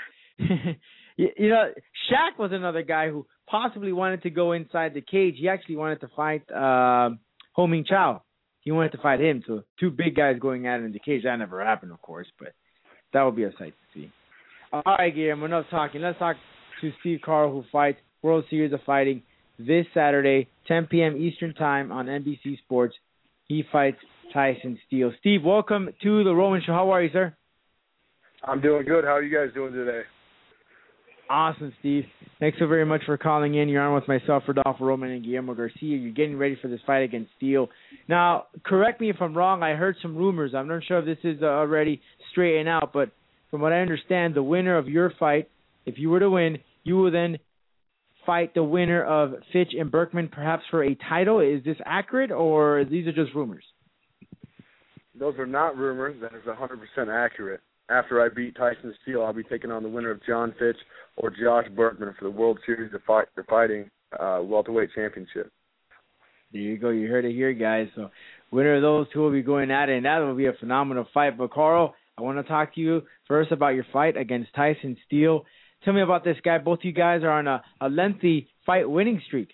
Shaq was another guy who possibly wanted to go inside the cage. He actually wanted to fight Ho Ming Chow. He wanted to fight him. So two big guys going at it in the cage. That never happened, of course, but that would be a sight to see. All right, Guillermo, enough talking. Let's talk to Steve Carl, who fights World Series of Fighting this Saturday, 10 p.m. Eastern Time on NBC Sports. He fights Tyson Steele. Steve, welcome to the Roman Show. How are you, sir? I'm doing good. How are you guys doing today? Awesome, Steve. Thanks so very much for calling in. You're on with myself, Rodolfo Roman, and Guillermo Garcia. You're getting ready for this fight against Steele. Now, correct me if I'm wrong. I heard some rumors. I'm not sure if this is already straightened out, but from what I understand, the winner of your fight, if you were to win, you will then fight the winner of Fitch and Berkman, perhaps for a title. Is this accurate, or these are just rumors? Those are not rumors. That is 100% accurate. After I beat Tyson Steele, I'll be taking on the winner of John Fitch or Josh Berkman for the World Series of Fighting welterweight championship. There you go. You heard it here, guys. So winner of those two will be going at it, and that will be a phenomenal fight. But, Carl, I want to talk to you first about your fight against Tyson Steele. Tell me about this guy. Both you guys are on a lengthy fight winning streak.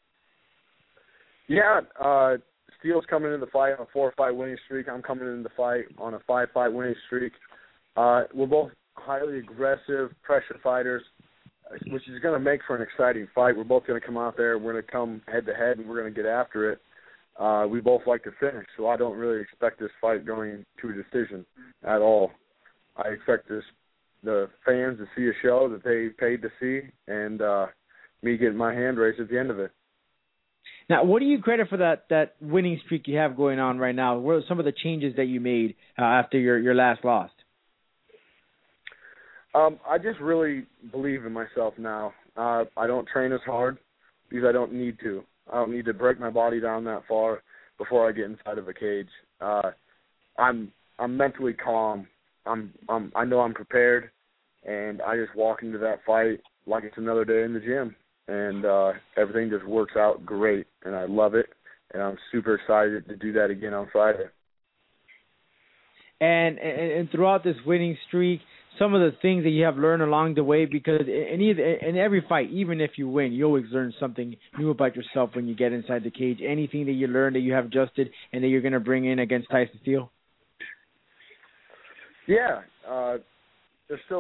Yeah, Steele's coming into the fight on a 4-fight winning streak. I'm coming into the fight on a 5-fight winning streak. We're both highly aggressive, pressure fighters, which is going to make for an exciting fight. We're both going to come out there. We're going to come head-to-head, and we're going to get after it. We both like to finish, so I don't really expect this fight going to a decision at all. I expect the fans to see a show that they paid to see, and me getting my hand raised at the end of it. Now, what do you credit for that winning streak you have going on right now? What are some of the changes that you made after your last loss? I just really believe in myself now. I don't train as hard because I don't need to. I don't need to break my body down that far before I get inside of a cage. I'm mentally calm. I know I'm prepared, and I just walk into that fight like it's another day in the gym, and everything just works out great, and I love it, and I'm super excited to do that again on Friday. And throughout this winning streak, some of the things that you have learned along the way, because in every fight, even if you win, you always learn something new about yourself when you get inside the cage. Anything that you learned that you have adjusted and that you're going to bring in against Tyson Steele? Yeah, there's still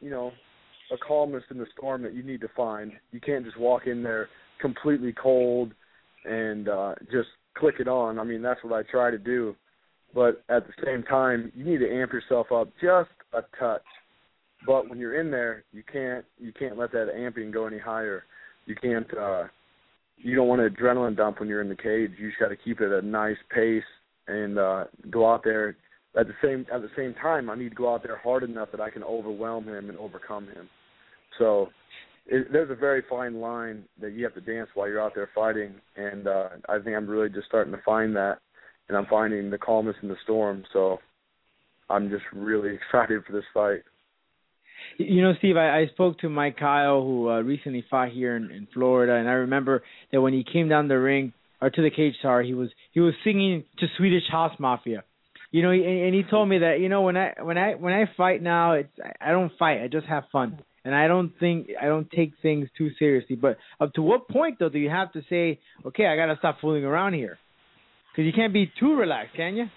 a calmness in the storm that you need to find. You can't just walk in there completely cold and just click it on. I mean, that's what I try to do. But at the same time, you need to amp yourself up just a touch. But when you're in there, you can't let that amping go any higher. You can't. You don't want an adrenaline dump when you're in the cage. You just got to keep it at a nice pace and go out there. At the same time, I need to go out there hard enough that I can overwhelm him and overcome him. So there's a very fine line that you have to dance while you're out there fighting, and I think I'm really just starting to find that, and I'm finding the calmness in the storm. So I'm just really excited for this fight. You know, Steve, I spoke to Mike Kyle, who recently fought here in Florida, and I remember that when he came down the ring, or to the cage, sorry, he was singing to Swedish House Mafia. You know, and he told me that, you know, when I fight now, I don't fight, I just have fun, and I don't take things too seriously. But up to what point though do you have to say, okay, I gotta stop fooling around here, because you can't be too relaxed, can you?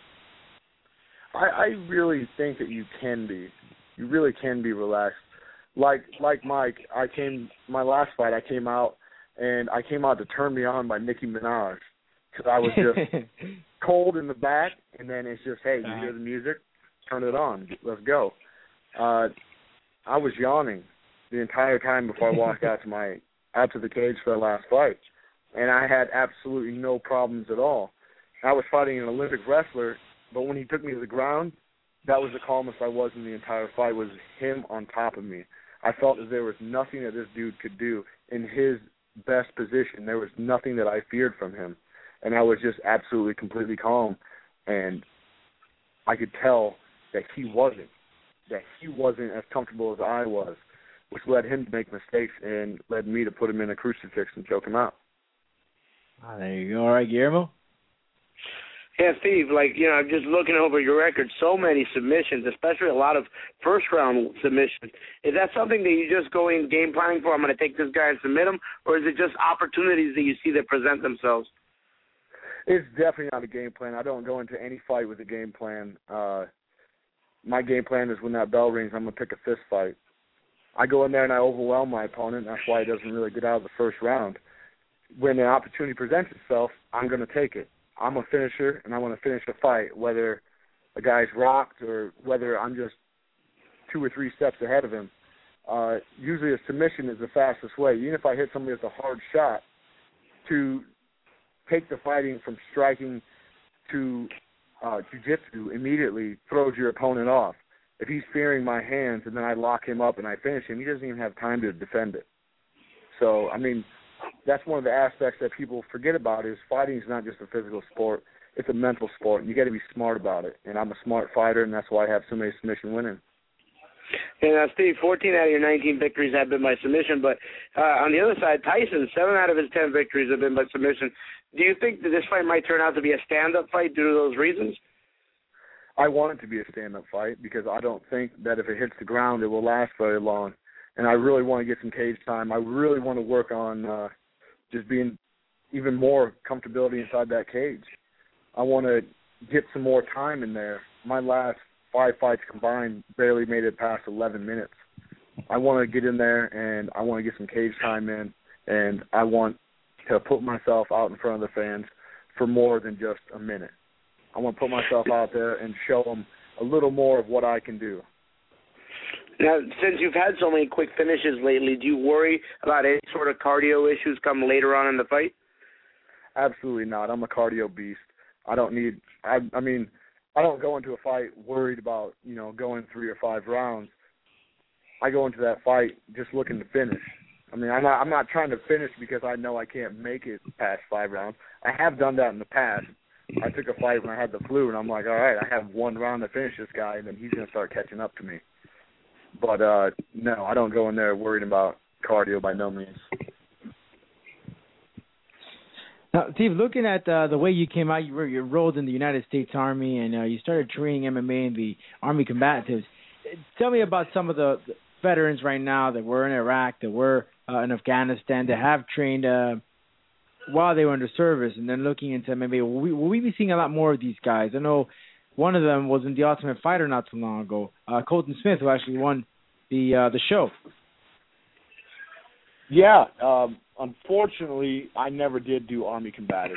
I really think that you can be. You really can be relaxed. Like Mike, my last fight, I came out to Turn Me On by Nicki Minaj, because I was just cold in the back, and then it's just, hey, you hear the music, turn it on, let's go. I was yawning the entire time before I walked out to the cage for the last fight, and I had absolutely no problems at all. I was fighting an Olympic wrestler, but when he took me to the ground, that was the calmest I was in the entire fight, was him on top of me. I felt that there was nothing that this dude could do in his best position. There was nothing that I feared from him. And I was just absolutely completely calm. And I could tell that he wasn't as comfortable as I was, which led him to make mistakes and led me to put him in a crucifix and choke him out. Oh, there you go. All right, Guillermo? Yeah, Steve, just looking over your record, so many submissions, especially a lot of first-round submissions. Is that something that you just go in game planning for, I'm going to take this guy and submit him, or is it just opportunities that you see that present themselves? It's definitely not a game plan. I don't go into any fight with a game plan. My game plan is when that bell rings, I'm going to pick a fist fight. I go in there and I overwhelm my opponent. That's why he doesn't really get out of the first round. When an opportunity presents itself, I'm going to take it. I'm a finisher, and I want to finish a fight, whether a guy's rocked or whether I'm just 2 or 3 steps ahead of him. Usually a submission is the fastest way. Even if I hit somebody with a hard shot, to take the fighting from striking to jiu-jitsu immediately throws your opponent off. If he's fearing my hands and then I lock him up and I finish him, he doesn't even have time to defend it. So, I mean, that's one of the aspects that people forget about, is fighting is not just a physical sport. It's a mental sport, and you got to be smart about it. And I'm a smart fighter, and that's why I have so many submission winners. And Steve, 14 out of your 19 victories have been by submission, but on the other side, Tyson, 7 out of his 10 victories have been by submission. Do you think that this fight might turn out to be a stand-up fight due to those reasons? I want it to be a stand-up fight because I don't think that if it hits the ground, it will last very long. And I really want to get some cage time. I really want to work on just being even more comfortability inside that cage. I want to get some more time in there. My last 5 fights combined barely made it past 11 minutes. I want to get in there, and I want to get some cage time in, and I want to put myself out in front of the fans for more than just a minute. I want to put myself out there and show them a little more of what I can do. Now, since you've had so many quick finishes lately, do you worry about any sort of cardio issues come later on in the fight? Absolutely not. I'm a cardio beast. I don't need. I mean, I don't go into a fight worried about going 3 or 5 rounds. I go into that fight just looking to finish. I mean, I'm not trying to finish because I know I can't make it past 5 rounds. I have done that in the past. I took a fight when I had the flu, and I'm like, all right, I have 1 round to finish this guy, and then he's going to start catching up to me. But, no, I don't go in there worried about cardio by no means. Now, Steve, looking at the way you came out, you enrolled in the United States Army, and you started training MMA in the Army Combatives. Tell me about some of the veterans right now that were in Iraq, that were in Afghanistan, that have trained while they were under service, and then looking into MMA. Will we be seeing a lot more of these guys? I know one of them was in The Ultimate Fighter not too long ago, Colton Smith, who actually won the show. Yeah, unfortunately, I never did do Army Combatives.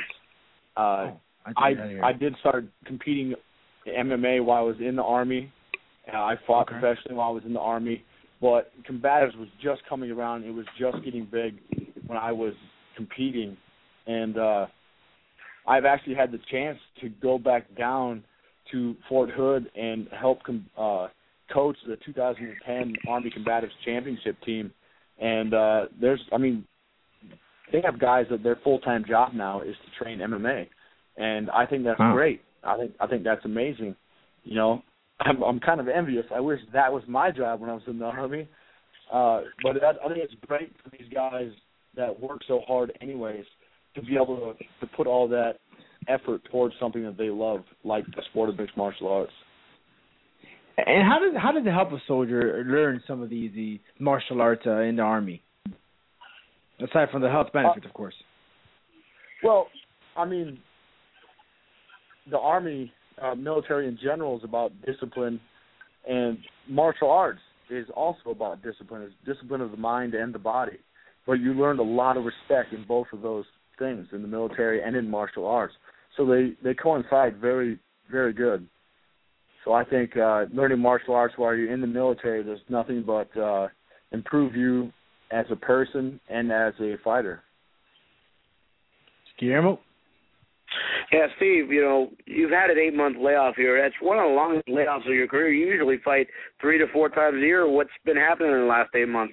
I did start competing MMA while I was in the Army. I fought professionally while I was in the Army, but Combatives was just coming around. It was just getting big when I was competing, and I've actually had the chance to go back down to Fort Hood and help coach the 2010 Army Combatives Championship team. And they have guys that their full-time job now is to train MMA, and I think that's great. I think that's amazing. I'm kind of envious. I wish that was my job when I was in the Army. But I think it's great for these guys that work so hard anyways to be able to put all that effort towards something that they love, like the sport of mixed martial arts. And how does it help a soldier learn some of the martial arts in the Army? Aside from the health benefits, of course. Well, I mean, the Army, military in general, is about discipline, and martial arts is also about discipline. It's discipline of the mind and the body. But you learned a lot of respect in both of those things, in the military and in martial arts. So they coincide very, very good. So I think learning martial arts while you're in the military does nothing but improve you as a person and as a fighter. Guillermo? Yeah, Steve, you've had an 8-month layoff here. That's one of the longest layoffs of your career. You usually fight 3 to 4 times a year. What's been happening in the last 8 months?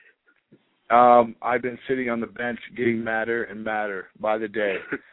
I've been sitting on the bench getting madder and madder by the day.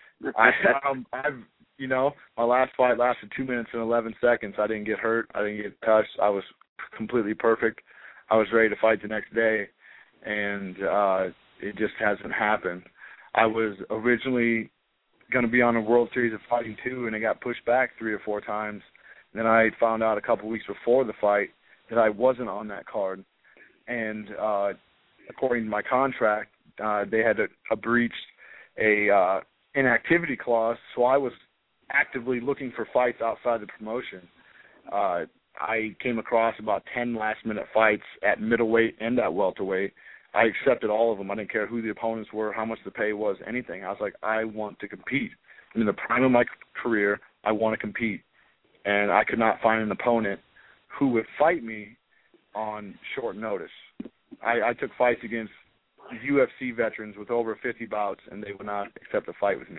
My last fight lasted 2 minutes and 11 seconds. I didn't get hurt. I didn't get touched. I was completely perfect. I was ready to fight the next day, and it just hasn't happened. I was originally going to be on a World Series of Fighting 2, and it got pushed back 3 or 4 times. Then I found out a couple weeks before the fight that I wasn't on that card, and according to my contract, they had breached a inactivity clause, so I was actively looking for fights outside the promotion. I came across about 10 last-minute fights at middleweight and at welterweight. I accepted all of them. I didn't care who the opponents were, how much the pay was, anything. I was like, I want to compete. I'm in the prime of my career. I want to compete. And I could not find an opponent who would fight me on short notice. I took fights against UFC veterans with over 50 bouts, and they would not accept a fight with me.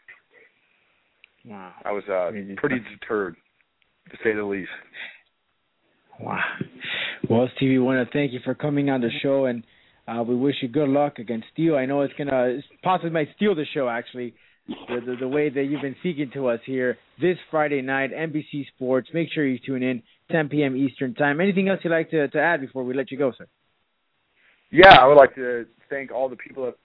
Wow. I was pretty deterred, to say the least. Wow. Well, Steve, we want to thank you for coming on the show, and we wish you good luck against Steele. I know it's possibly might steal the show, actually, the way that you've been speaking to us here this Friday night, NBC Sports. Make sure you tune in, 10 p.m. Eastern Time. Anything else you'd like to add before we let you go, sir? Yeah, I would like to thank all the people that...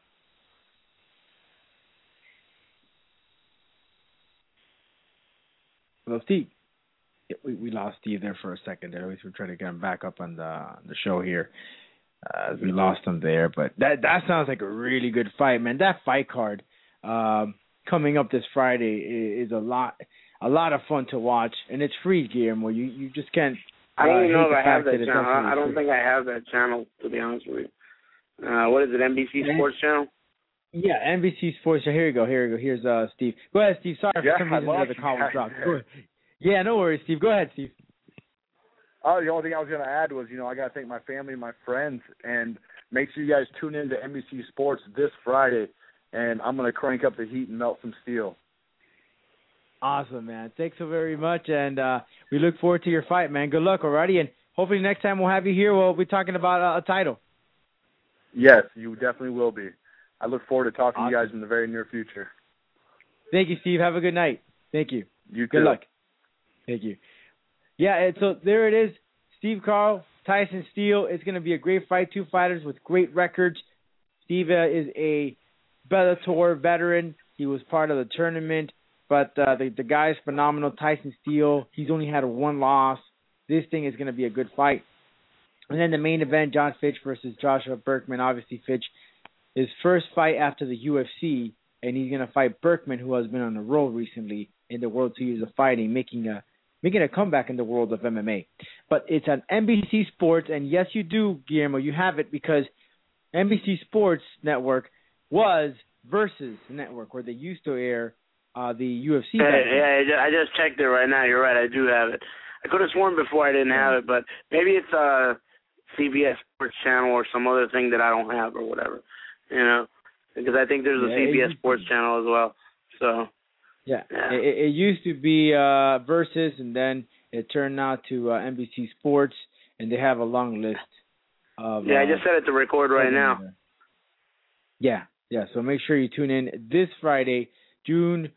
Hello, Steve. Yeah, we lost Steve there for a second there. We're trying to get him back up on the show here. We lost him there, but that sounds like a really good fight, man. That fight card coming up this Friday is a lot of fun to watch, and it's free, Guillermo. You just can't. I don't even know if I have that channel. I don't think I have that channel, to be honest with you. What is it, NBC Sports channel? Yeah, NBC Sports. Here you go. Here's Steve. Go ahead, Steve. Sorry for some reason the call was dropped. Yeah, no worries, Steve. Go ahead, Steve. Oh, the only thing I was going to add was, I got to thank my family and my friends, and make sure you guys tune in to NBC Sports this Friday. and I'm going to crank up the heat and melt some steel. Awesome, man. Thanks so very much, and we look forward to your fight, man. Good luck, alrighty, and hopefully next time we'll have you here, we'll be talking about a title. Yes, you definitely will be. I look forward to talking awesome. to you guys in the very near future. Thank you, Steve. Have a good night. Thank you. You too. Good luck. Thank you. Yeah, and so there it is. Steve Carl, Tyson Steele. It's going to be a great fight. Two fighters with great records. Steve is a Bellator veteran. He was part of the tournament. But the guy's phenomenal. Tyson Steele, he's only had one loss. This thing is going to be a good fight. And then the main event, John Fitch versus Joshua Burkman. Obviously, Fitch, his first fight after the UFC, and he's going to fight Burkman, who has been on the roll recently in the World Series of Fighting, making a comeback in the world of MMA. But it's on NBC Sports, and yes, you do, Guillermo, you have it, because NBC Sports Network was Versus Network, where they used to air the UFC. Yeah, I just checked it right now. You're right, I do have it. I could have sworn before I didn't have it, but maybe it's CBS Sports Channel or some other thing that I don't have or whatever, you know, because I think there's a CBS Sports Channel as well. So yeah. It used to be Versus, and then it turned out to NBC Sports, and they have a long list of. Yeah, I just set it to record right now. Yeah. So make sure you tune in this Friday, June.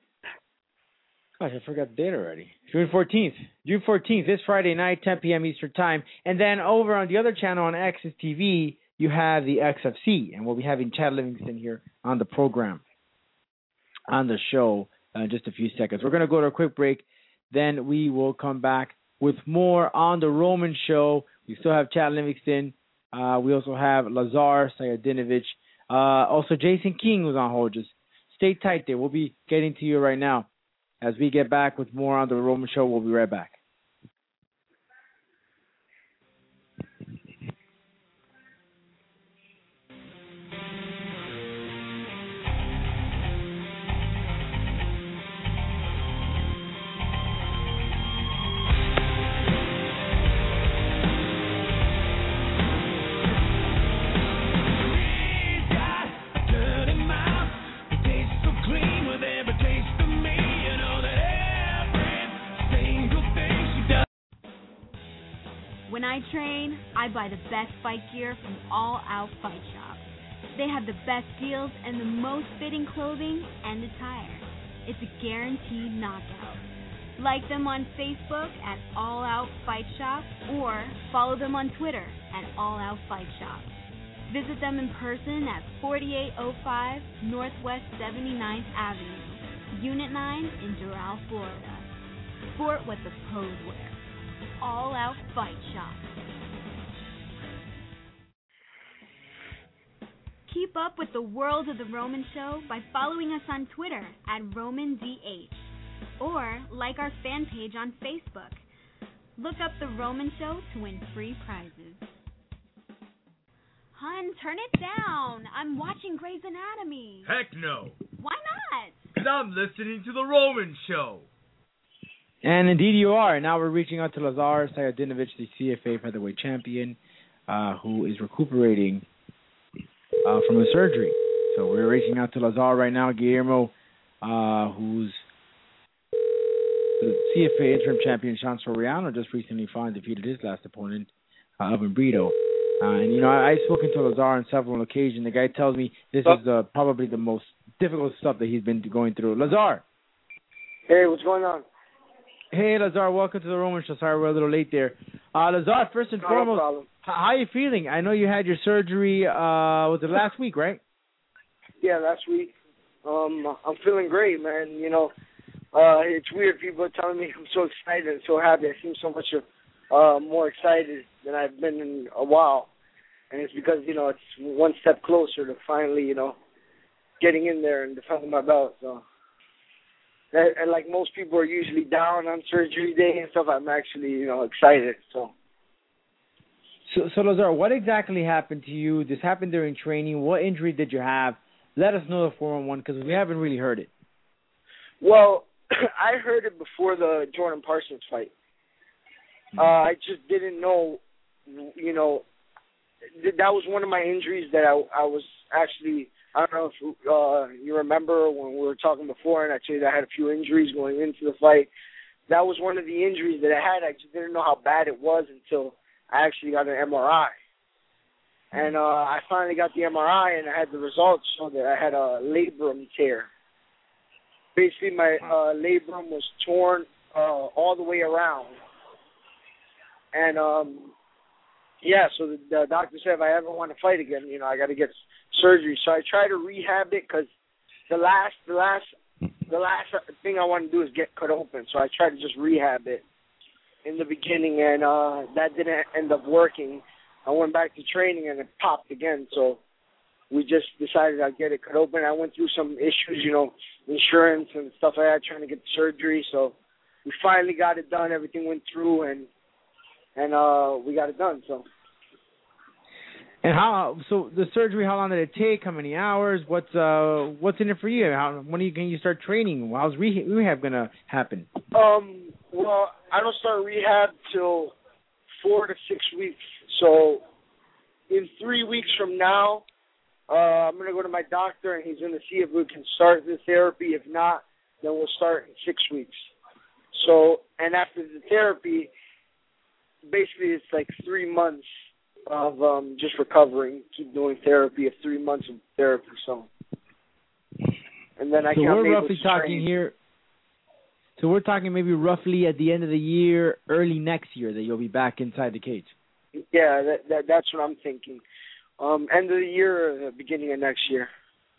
Gosh, I forgot the date already. June 14th, this Friday night, 10 p.m. Eastern Time. And then over on the other channel on Access TV, you have the XFC. And we'll be having Chad Livingston here on the program, on the show, in just a few seconds. We're going to go to a quick break. Then we will come back with more on the Roman Show. We still have Chad Livingston. We also have Lazar Sayadinovich. Also, Jason King was on hold. Just stay tight there. We'll be getting to you right now. As we get back with more on the Roman Show, we'll be right back. When I train, I buy the best fight gear from All Out Fight Shop. They have the best deals and the most fitting clothing and attire. It's a guaranteed knockout. Like them on Facebook at All Out Fight Shop or follow them on Twitter at All Out Fight Shop. Visit them in person at 4805 Northwest 79th Avenue, Unit 9 in Doral, Florida. Sport what the pros wear. All Out Fight Shop. Keep up with the world of the Roman Show by following us on Twitter at RomanDH or like our fan page on Facebook. Look up the Roman Show to win free prizes. Hun, turn it down. I'm watching Grey's Anatomy. Heck no. Why not? Because I'm listening to the Roman Show. And indeed you are. Now we're reaching out to Lazar Sayadinovich, the CFA featherweight champion, who is recuperating from a surgery. So we're reaching out to Lazar right now. Guillermo, who's the CFA interim champion, Sean Soriano, just recently defeated his last opponent, Elvin Brito. And, you know, I've spoken to Lazar on several occasions. The guy tells me this is probably the most difficult stuff that he's been going through. Lazar. Hey, what's going on? Hey, Lazar, welcome to the Roman Show. Sorry we're a little late there. Lazar, first and foremost, how are you feeling? I know you had your surgery, was it last week, right? Yeah, last week. I'm feeling great, man. You know, it's weird. People are telling me I'm so excited and so happy. I seem so much more excited than I've been in a while. And it's because, you know, it's one step closer to finally, you know, getting in there and defending my belt. So, and like most people are usually down on surgery day and stuff, I'm actually, you know, excited. So Lazar, what exactly happened to you? This happened during training. What injury did you have? Let us know the 411 because we haven't really heard it. Well, I heard it before the Jordan Parsons fight. I just didn't know, you know, that was one of my injuries that I was actually I don't know if you remember when we were talking before, and I told you that I had a few injuries going into the fight. That was one of the injuries that I had. I just didn't know how bad it was until I actually got an MRI. And I finally got the MRI, and I had the results show that I had a labrum tear. Basically, my labrum was torn all the way around. And, so the doctor said if I ever want to fight again, I got to get surgery. So I tried to rehab it because the last thing I want to do is get cut open. So I tried to just rehab it in the beginning, and that didn't end up working. I went back to training, and it popped again. So we just decided I'd get it cut open. I went through some issues, insurance and stuff like that, trying to get the surgery. So we finally got it done. Everything went through, and we got it done. So. And so the surgery, how long did it take? How many hours? What's in it for you? When can you start training? How's rehab going to happen? Well, I don't start rehab till 4 to 6 weeks. So in 3 weeks from now, I'm going to go to my doctor, and he's going to see if we can start the therapy. If not, then we'll start in 6 weeks. So, and after the therapy, basically it's like 3 months of just recovering, keep doing therapy, of 3 months of therapy. So, and then So we're roughly talking here. So we're talking maybe roughly at the end of the year, early next year, that you'll be back inside the cage. Yeah, that's what I'm thinking. End of the year or the beginning of next year.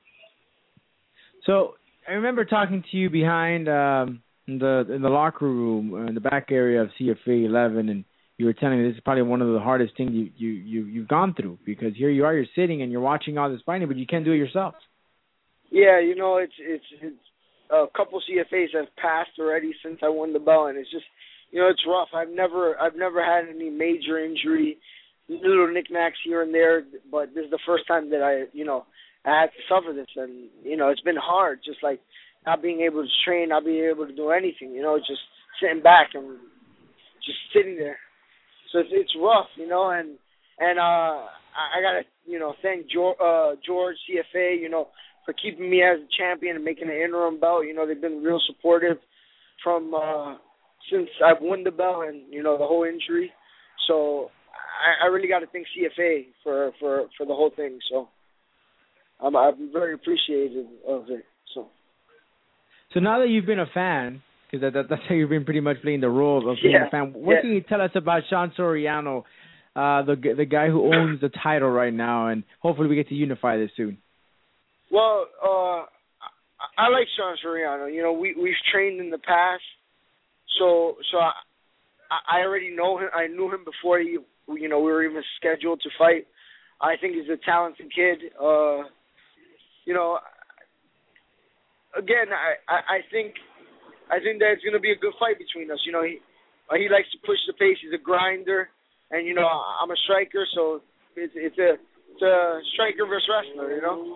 So I remember talking to you behind in the locker room in the back area of CFA 11, and you were telling me this is probably one of the hardest things you've gone through, because here you are, you're sitting and you're watching all this fighting, but you can't do it yourself. Yeah, it's a couple CFAs have passed already since I won the belt, and it's just, it's rough. I've never had any major injury, little knickknacks here and there, but this is the first time that I had to suffer this, and it's been hard, just like not being able to train, not being able to do anything, just sitting back and just sitting there. So it's rough, and I gotta thank George CFA, for keeping me as a champion and making an interim belt. They've been real supportive from since I've won the belt and the whole injury. So I really got to thank CFA for the whole thing. So I'm very appreciative of it. So now that you've been a fan, because that's how you've been pretty much playing the role of being a fan, what can you tell us about Sean Soriano, the guy who owns the title right now, and hopefully we get to unify this soon? Well, I like Sean Soriano. We've trained in the past, so I already know him. I knew him before we were even scheduled to fight. I think he's a talented kid. Again, I think that it's going to be a good fight between us. He likes to push the pace. He's a grinder, and I'm a striker, so it's a striker versus wrestler.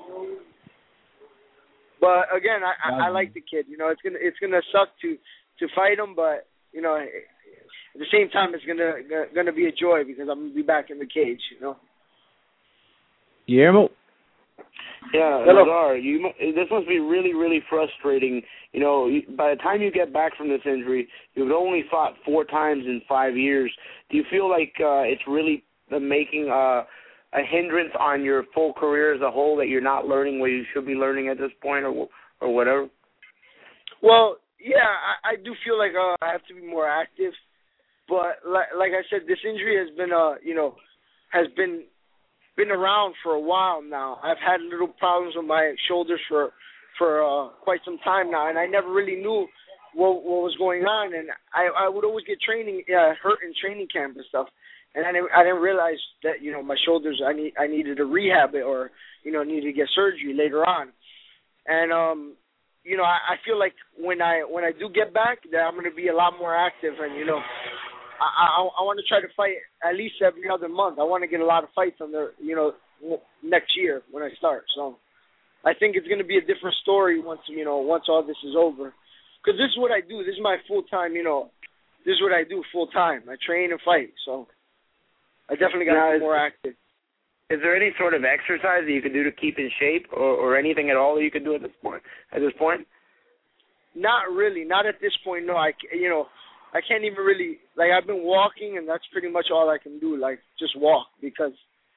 But again, I like the kid. It's gonna suck to fight him, but at the same time, it's gonna be a joy because I'm gonna be back in the cage. Guillermo. Yeah, Lazar, this must be really, really frustrating. By the time you get back from this injury, you've only fought 4 times in 5 years. Do you feel like it's really making a hindrance on your full career as a whole, that you're not learning what you should be learning at this point, or whatever? Well, yeah, I do feel like I have to be more active, but like I said, this injury has been has been around for a while now. I've had little problems with my shoulders for quite some time now, and I never really knew what was going on, and I would always get hurt in training camp and stuff. And I didn't realize that my shoulders, I needed to rehab it, or needed to get surgery later on. And I feel like when I do get back, that I'm going to be a lot more active, and I want to try to fight at least every other month. I want to get a lot of fights on the next year when I start. So I think it's going to be a different story once all this is over, because this is what I do. This is my full time. This is what I do full time. I train and fight. So I definitely got to be more active. Is there any sort of exercise that you can do to keep in shape, or anything at all that you can do at this point? Not really. Not at this point. No, I can't even really, like, I've been walking, and that's pretty much all I can do. Like, just walk, because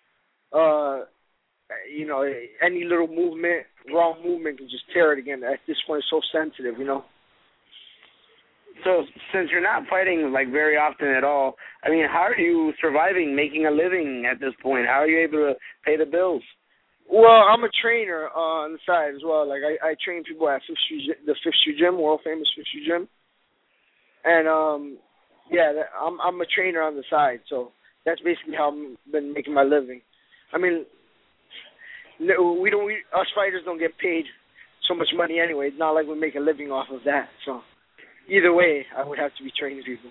any little movement, wrong movement, can just tear it again. At this point, it's so sensitive. So since you're not fighting like very often at all, I mean, how are you surviving, making a living at this point? How are you able to pay the bills? Well, I'm a trainer on the side as well. Like I train people at the Fifth Street Gym, world famous Fifth Street Gym, and I'm a trainer on the side. So that's basically how I've been making my living. I mean, us fighters don't get paid so much money anyway. It's not like we make a living off of that. So either way, I would have to be training people.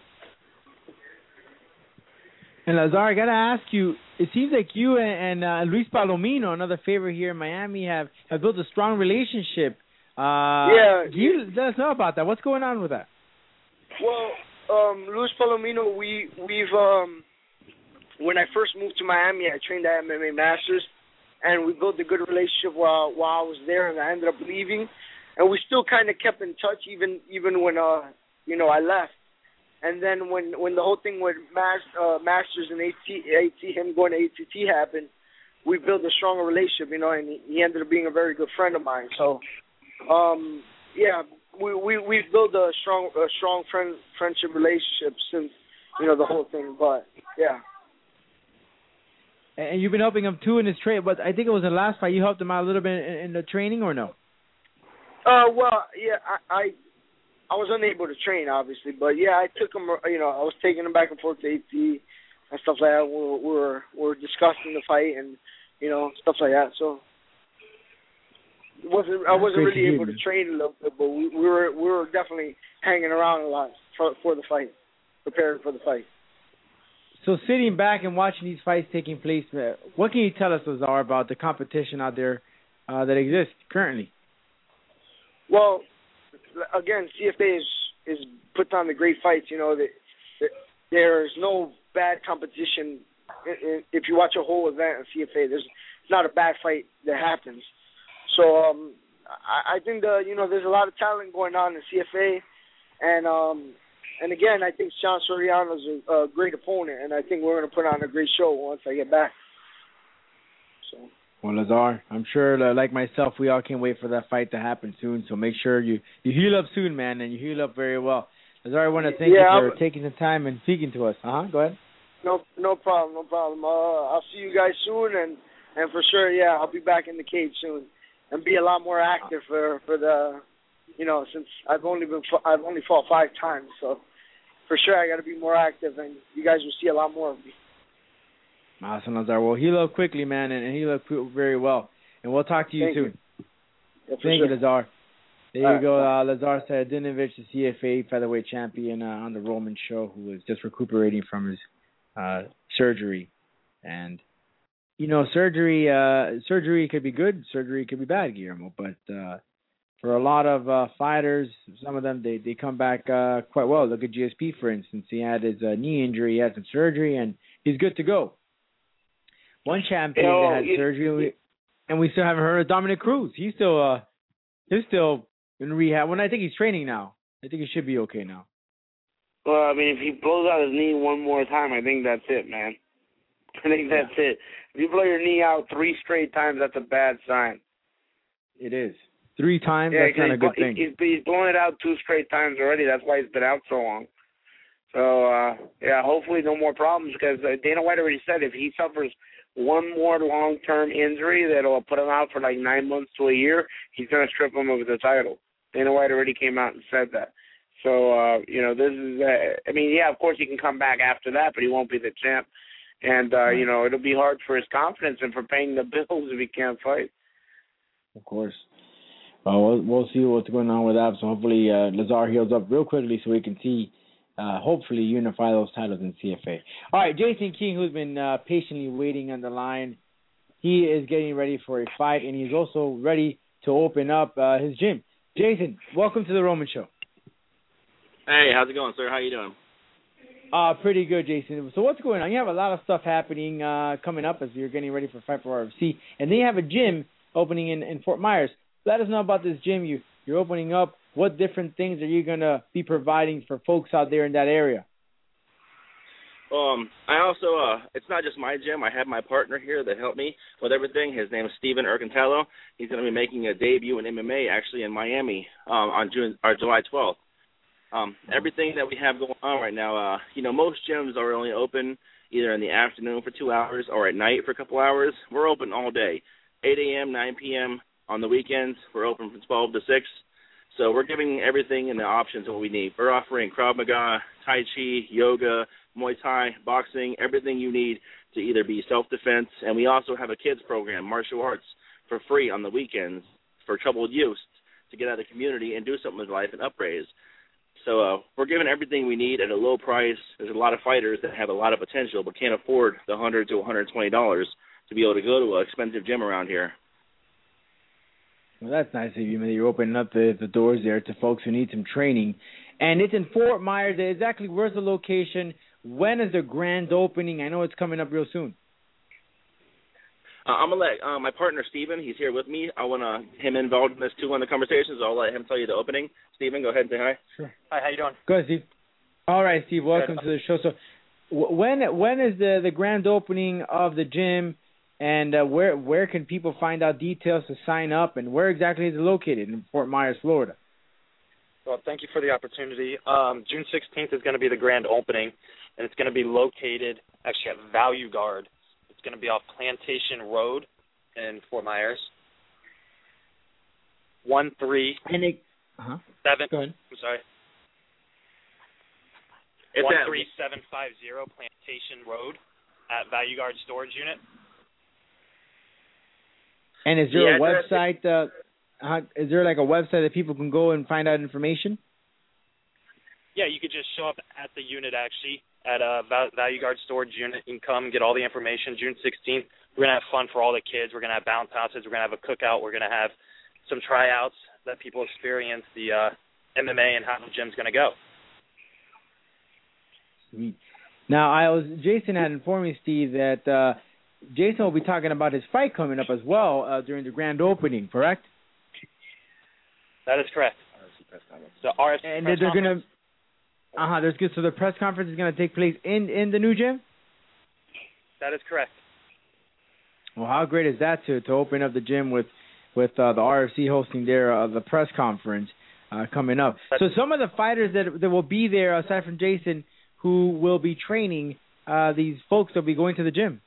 And Lazar, I gotta ask you, it seems like you and Luis Palomino, another favorite here in Miami, have built a strong relationship. Can you let us know about that? What's going on with that? Well, Luis Palomino, we've when I first moved to Miami, I trained at MMA Masters, and we built a good relationship while I was there, and I ended up leaving, and we still kind of kept in touch even when I left. And then when the whole thing with Masters and him going to ATT happened, we built a stronger relationship, and he ended up being a very good friend of mine. So, we've built a strong friendship relationship since, the whole thing. But, yeah. And you've been helping him, too, in his training, but I think it was the last fight. You helped him out a little bit in the training, or no? I was unable to train, obviously, but I took him. I was taking him back and forth to AT and stuff like that. We were discussing the fight and stuff like that. So I wasn't really able to train a little bit, but we were definitely hanging around a lot for the fight, preparing for the fight. So sitting back and watching these fights taking place, what can you tell us, Lazar, about the competition out there that exists currently? Well, again, CFA is puts on the great fights. There's no bad competition. If you watch a whole event of CFA, it's not a bad fight that happens. So I think there's a lot of talent going on in CFA, and again, I think Sean Soriano's a great opponent, and I think we're going to put on a great show once I get back. So. Well, Lazar, I'm sure, like myself, we all can't wait for that fight to happen soon. So make sure you heal up soon, man, and you heal up very well. Lazar, I want to thank you for taking the time and speaking to us. Go ahead. No problem. I'll see you guys soon, and for sure, I'll be back in the cage soon and be a lot more active for the, since I've only fought 5 times, so for sure I got to be more active, and you guys will see a lot more of me. Awesome, Lazar. Well, heal up quickly, man, and heal up very well. And we'll talk to you soon. Thank you, Lazar. There you go, Lazar Saradinovic, the CFA featherweight champion on the Roman Show, who was just recuperating from his surgery. And, surgery could be good, surgery could be bad, Guillermo. But for a lot of fighters, some of them, they come back quite well. Look at GSP, for instance. He had his knee injury, he had some surgery, and he's good to go. One champion that had surgery, and we still haven't heard of Dominic Cruz. He's still in rehab. I think he's training now. I think he should be okay now. Well, I mean, if he blows out his knee one more time, I think that's it, man. I think that's it. If you blow your knee out 3 straight times, that's a bad sign. It is. 3 times, that's not a good thing. He's blown it out 2 straight times already. That's why he's been out so long. So, hopefully no more problems, because Dana White already said if he suffers one more long-term injury that'll put him out for like 9 months to a year, he's going to strip him of the title. Dana White already came out and said that. So, this is, of course he can come back after that, but he won't be the champ. And, it'll be hard for his confidence and for paying the bills if he can't fight. Of course. Well, we'll see what's going on with that. So hopefully Lazar heals up real quickly so we can see hopefully unify those titles in CFA. All right, Jason King, who's been patiently waiting on the line, he is getting ready for a fight, and he's also ready to open up his gym. Jason, welcome to the Roman Show. Hey, how's it going, sir? How you doing? Pretty good, Jason. So what's going on? You have a lot of stuff happening coming up as you're getting ready for Fight for RFC, and then you have a gym opening in Fort Myers. Let us know about this gym you're opening up. What different things are you going to be providing for folks out there in that area? I also, it's not just my gym. I have my partner here that helped me with everything. His name is Steven Urcantello. He's going to be making a debut in MMA actually in Miami on July 12th. Everything that we have going on right now, most gyms are only open either in the afternoon for 2 hours or at night for a couple hours. We're open all day, 8 a.m., 9 p.m. On the weekends. We're open from 12 to 6. So we're giving everything and the options of what we need. We're offering Krav Maga, Tai Chi, yoga, Muay Thai, boxing, everything you need to either be self-defense. And we also have a kids program, martial arts, for free on the weekends for troubled youth to get out of the community and do something with life and upraise. So we're giving everything we need at a low price. There's a lot of fighters that have a lot of potential but can't afford the $100 to $120 to be able to go to an expensive gym around here. Well, that's nice of you, man. You're opening up the doors there to folks who need some training. And it's in Fort Myers. Exactly where's the location? When is the grand opening? I know it's coming up real soon. I'm going to let my partner, Steven, he's here with me. I want him involved in this, too, on the conversation, so I'll let him tell you the opening. Steven, go ahead and say hi. Sure. Hi, how you doing? Go ahead, Steve. All right, Steve, welcome to the show. So when is the grand opening of the gym, and where can people find out details to sign up, and where exactly is it located in Fort Myers, Florida? Well, thank you for the opportunity. June 16th is going to be the grand opening, and it's going to be located actually at Value Guard. It's going to be off Plantation Road in Fort Myers. 137. Go ahead. I'm sorry. 13750 Plantation Road at Value Guard Storage Unit. And is there a website? Is there like a website that people can go and find out information? Yeah, you could just show up at the unit actually at Value Guard Storage Unit. You can come get all the information. June 16th, we're going to have fun for all the kids. We're going to have bounce houses. We're going to have a cookout. We're going to have some tryouts that people experience the MMA and how the gym's going to go. Sweet. Now, Jason had informed me, Steve, that Jason will be talking about his fight coming up as well during the grand opening, correct? That is correct. So RFC and press they're conference. There's good. So the press conference is going to take place in the new gym? That is correct. Well, how great is that to open up the gym with the RFC hosting the press conference coming up? So some of the fighters that will be there, aside from Jason, who will be training these folks that will be going to the gym.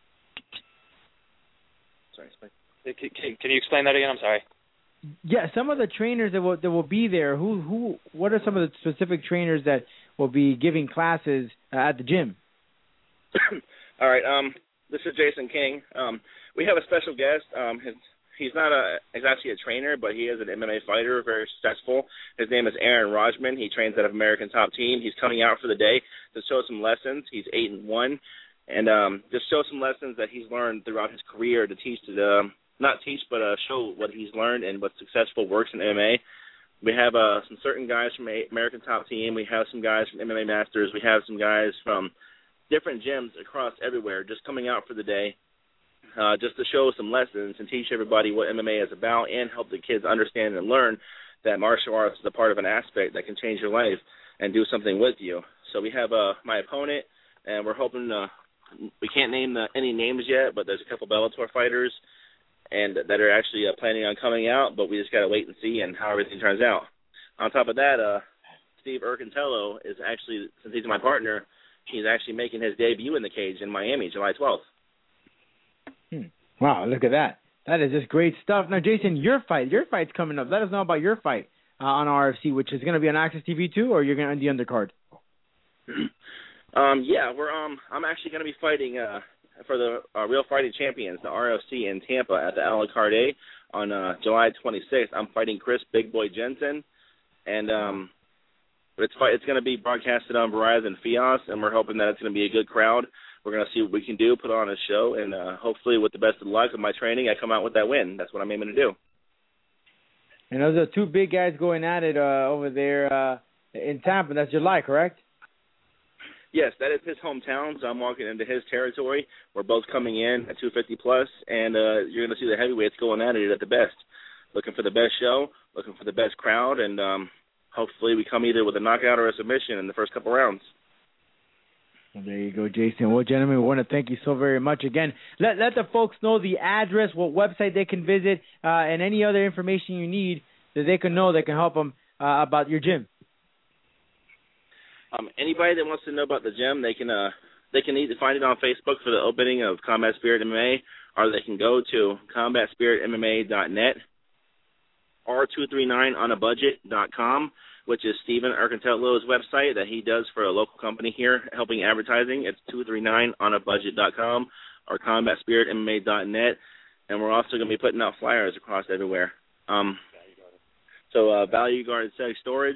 Sorry, can you explain that again? I'm sorry. Yeah, some of the trainers that will be there. What are some of the specific trainers that will be giving classes at the gym? All right. This is Jason King. We have a special guest. He's not exactly a trainer, but he is an MMA fighter, very successful. His name is Aaron Rajman. He trains out of American Top Team. He's coming out for the day to show some lessons. He's 8-1, and just show some lessons that he's learned throughout his career to teach to not teach, but show what he's learned and what successful works in MMA. We have some certain guys from American Top Team. We have some guys from MMA Masters. We have some guys from different gyms across everywhere just coming out for the day just to show some lessons and teach everybody what MMA is about and help the kids understand and learn that martial arts is a part of an aspect that can change your life and do something with you. So we have my opponent, and we're hoping we can't name any names yet, but there's a couple Bellator fighters and that are actually planning on coming out, but we just got to wait and see and how everything turns out. On top of that, Steve Urcantello is actually, since he's my partner, he's actually making his debut in the cage in Miami, July 12th. Wow, look at that. That is just great stuff. Now, Jason, your fight's coming up. Let us know about your fight on RFC, which is going to be on Access TV too, or you're going to on the undercard? Yeah, I'm actually going to be fighting for the Real Fighting Champions, the RFC in Tampa at the a la carte on July 26th. I'm fighting Chris Big Boy Jensen, and it's going to be broadcasted on Verizon Fios, and we're hoping that it's going to be a good crowd. We're going to see what we can do, put on a show, and hopefully with the best of luck of my training, I come out with that win. That's what I'm aiming to do. And those are two big guys going at it over there in Tampa. That's July, correct? Yes, that is his hometown, so I'm walking into his territory. We're both coming in at 250 plus, and you're going to see the heavyweights going at it at the best. Looking for the best show, looking for the best crowd, and hopefully we come either with a knockout or a submission in the first couple rounds. Well, there you go, Jason. Well, gentlemen, we want to thank you so very much. Again, let the folks know the address, what website they can visit, and any other information you need that they can know that can help them about your gym. Anybody that wants to know about the gym, they can either find it on Facebook for the opening of Combat Spirit MMA, or they can go to combatspiritmma.net or 239onabudget.com, which is Stephen Ercantello's website that he does for a local company here helping advertising. It's 239onabudget.com or combatspiritmma.net, and we're also going to be putting out flyers across everywhere. Value Guard Aesthetic Storage.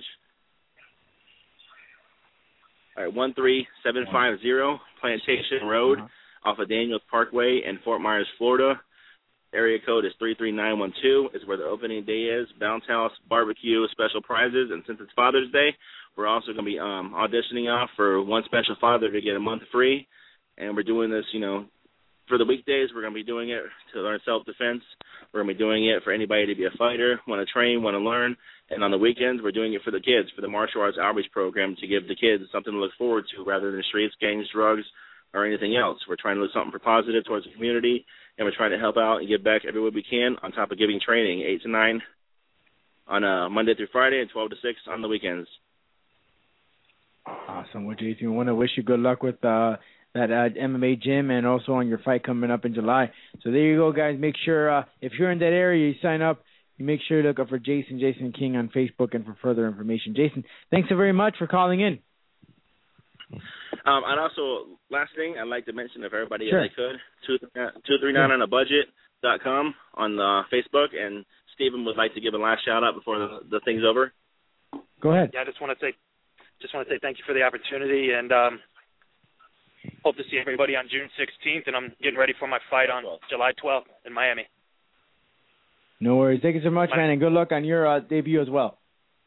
All right, 13750 Plantation Road off of Daniels Parkway in Fort Myers, Florida. Area code is 33912. Is where the opening day is. Bounce House, barbecue, special prizes, and since it's Father's Day, we're also going to be auditioning off for one special father to get a month free. And we're doing this, for the weekdays, we're going to be doing it to learn self-defense. We're going to be doing it for anybody to be a fighter, want to train, want to learn. And on the weekends, we're doing it for the kids, for the martial arts outreach program, to give the kids something to look forward to rather than streets, gangs, drugs, or anything else. We're trying to do something for positive towards the community, and we're trying to help out and give back every way we can, on top of giving training 8 to 9 on Monday through Friday and 12 to 6 on the weekends. Awesome. Well, Jason, we want to wish you good luck with that MMA gym and also on your fight coming up in July. So there you go, guys. Make sure if you're in that area, you sign up. You make sure to look up for Jason King on Facebook and for further information. Jason, thanks so very much for calling in. And also, last thing I'd like to mention, if everybody, sure. if they could, 239onabudget.com on Facebook, and Stephen would like to give a last shout out before the thing's over. Go ahead. Yeah, I just want to say thank you for the opportunity, and hope to see everybody on June 16th, and I'm getting ready for my fight on July 12th in Miami. No worries. Thank you so much, man, and good luck on your debut as well.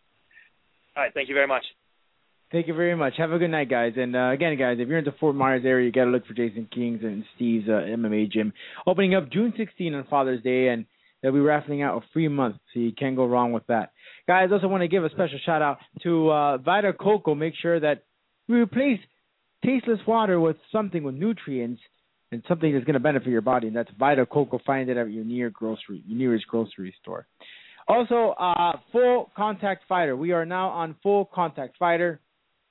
All right, thank you very much. Thank you very much. Have a good night, guys. And again, guys, if you're in the Fort Myers area, you got to look for Jason King's and Steve's MMA gym. Opening up June 16 on Father's Day, and they'll be raffling out a free month, so you can't go wrong with that. Guys, also want to give a special shout-out to Vita Coco. Make sure that we replace tasteless water with something with nutrients and something that's going to benefit your body, and that's Vita Coco. Find it at your nearest grocery store. Also, Full Contact Fighter. We are now on Full Contact Fighter.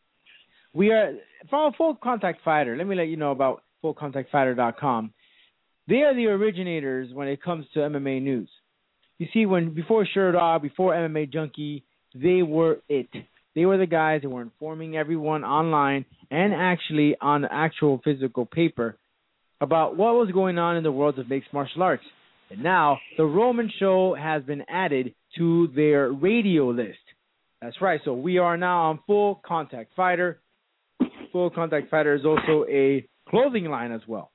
We are from Full Contact Fighter. Let me let you know about FullContactFighter.com. They are the originators when it comes to MMA news. You see, before Sherdog, before MMA Junkie, they were it. They were the guys that were informing everyone online and actually on actual physical paper about what was going on in the world of mixed martial arts. And now the Roman Show has been added to their radio list. That's right. So we are now on Full Contact Fighter. Full Contact Fighter is also a clothing line as well.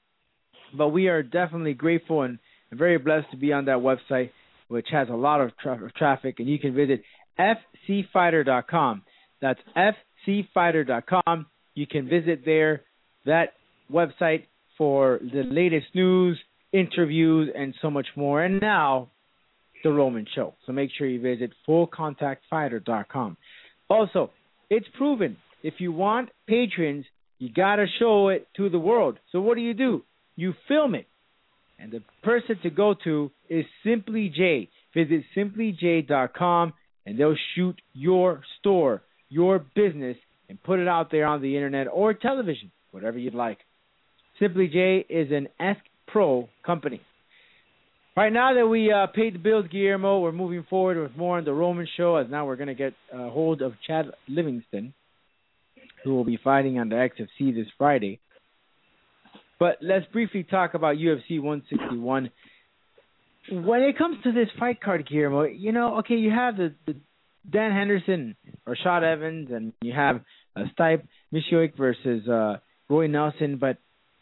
But we are definitely grateful and very blessed to be on that website, which has a lot of traffic. And you can visit fcfighter.com. That's fcfighter.com. You can visit that website for the latest news, interviews, and so much more. And now, the Roman Show. So make sure you visit fullcontactfighter.com. Also, it's proven, if you want patrons, you got to show it to the world. So what do? You film it. And the person to go to is Simply J. Visit simplyj.com, and they'll shoot your store, your business, and put it out there on the internet or television, whatever you'd like. Simply J is an ESC-Pro company. Right now that we paid the bills, Guillermo, we're moving forward with more on the Roman Show, as now we're going to get a hold of Chad Livingston, who will be fighting on the XFC this Friday. But let's briefly talk about UFC 161. When it comes to this fight card, Guillermo, you have the Dan Henderson, Rashad Evans, and you have Stipe Miocic versus Roy Nelson, but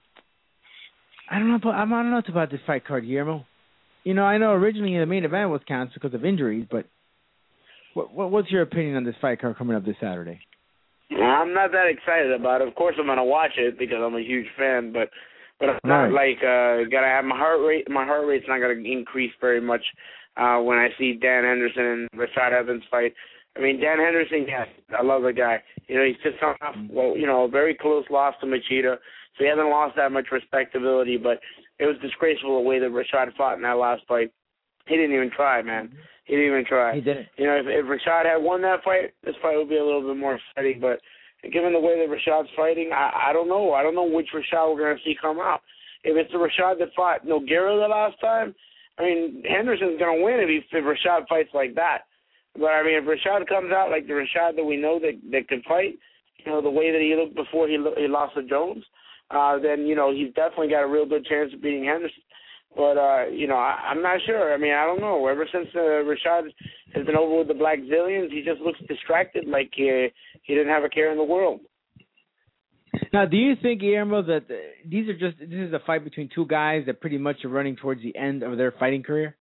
I don't know about this fight card, Guillermo. I know originally the main event was canceled because of injuries, but what's your opinion on this fight card coming up this Saturday? I'm not that excited about it. Of course, I'm gonna watch it because I'm a huge fan, but I'm not gonna have my heart rate. My heart rate's not gonna increase very much when I see Dan Henderson and Rashad Evans fight. I mean, Dan Henderson, yes, I love the guy. He's just come off, a very close loss to Machida, so he hasn't lost that much respectability. But it was disgraceful the way that Rashad fought in that last fight. He didn't even try, man. He didn't even try. He didn't. If Rashad had won that fight, this fight would be a little bit more exciting. But given the way that Rashad's fighting, I don't know. I don't know which Rashad we're going to see come out. If it's the Rashad that fought Nogueira the last time, I mean, Henderson's going to win if Rashad fights like that. But, I mean, if Rashad comes out like the Rashad that we know that can fight, the way that he looked before he lost to Jones, then, he's definitely got a real good chance of beating Henderson. But, I'm not sure. I mean, I don't know. Ever since Rashad has been over with the Black Zillions, he just looks distracted like he didn't have a care in the world. Now, do you think, Guillermo, that this is a fight between two guys that pretty much are running towards the end of their fighting career?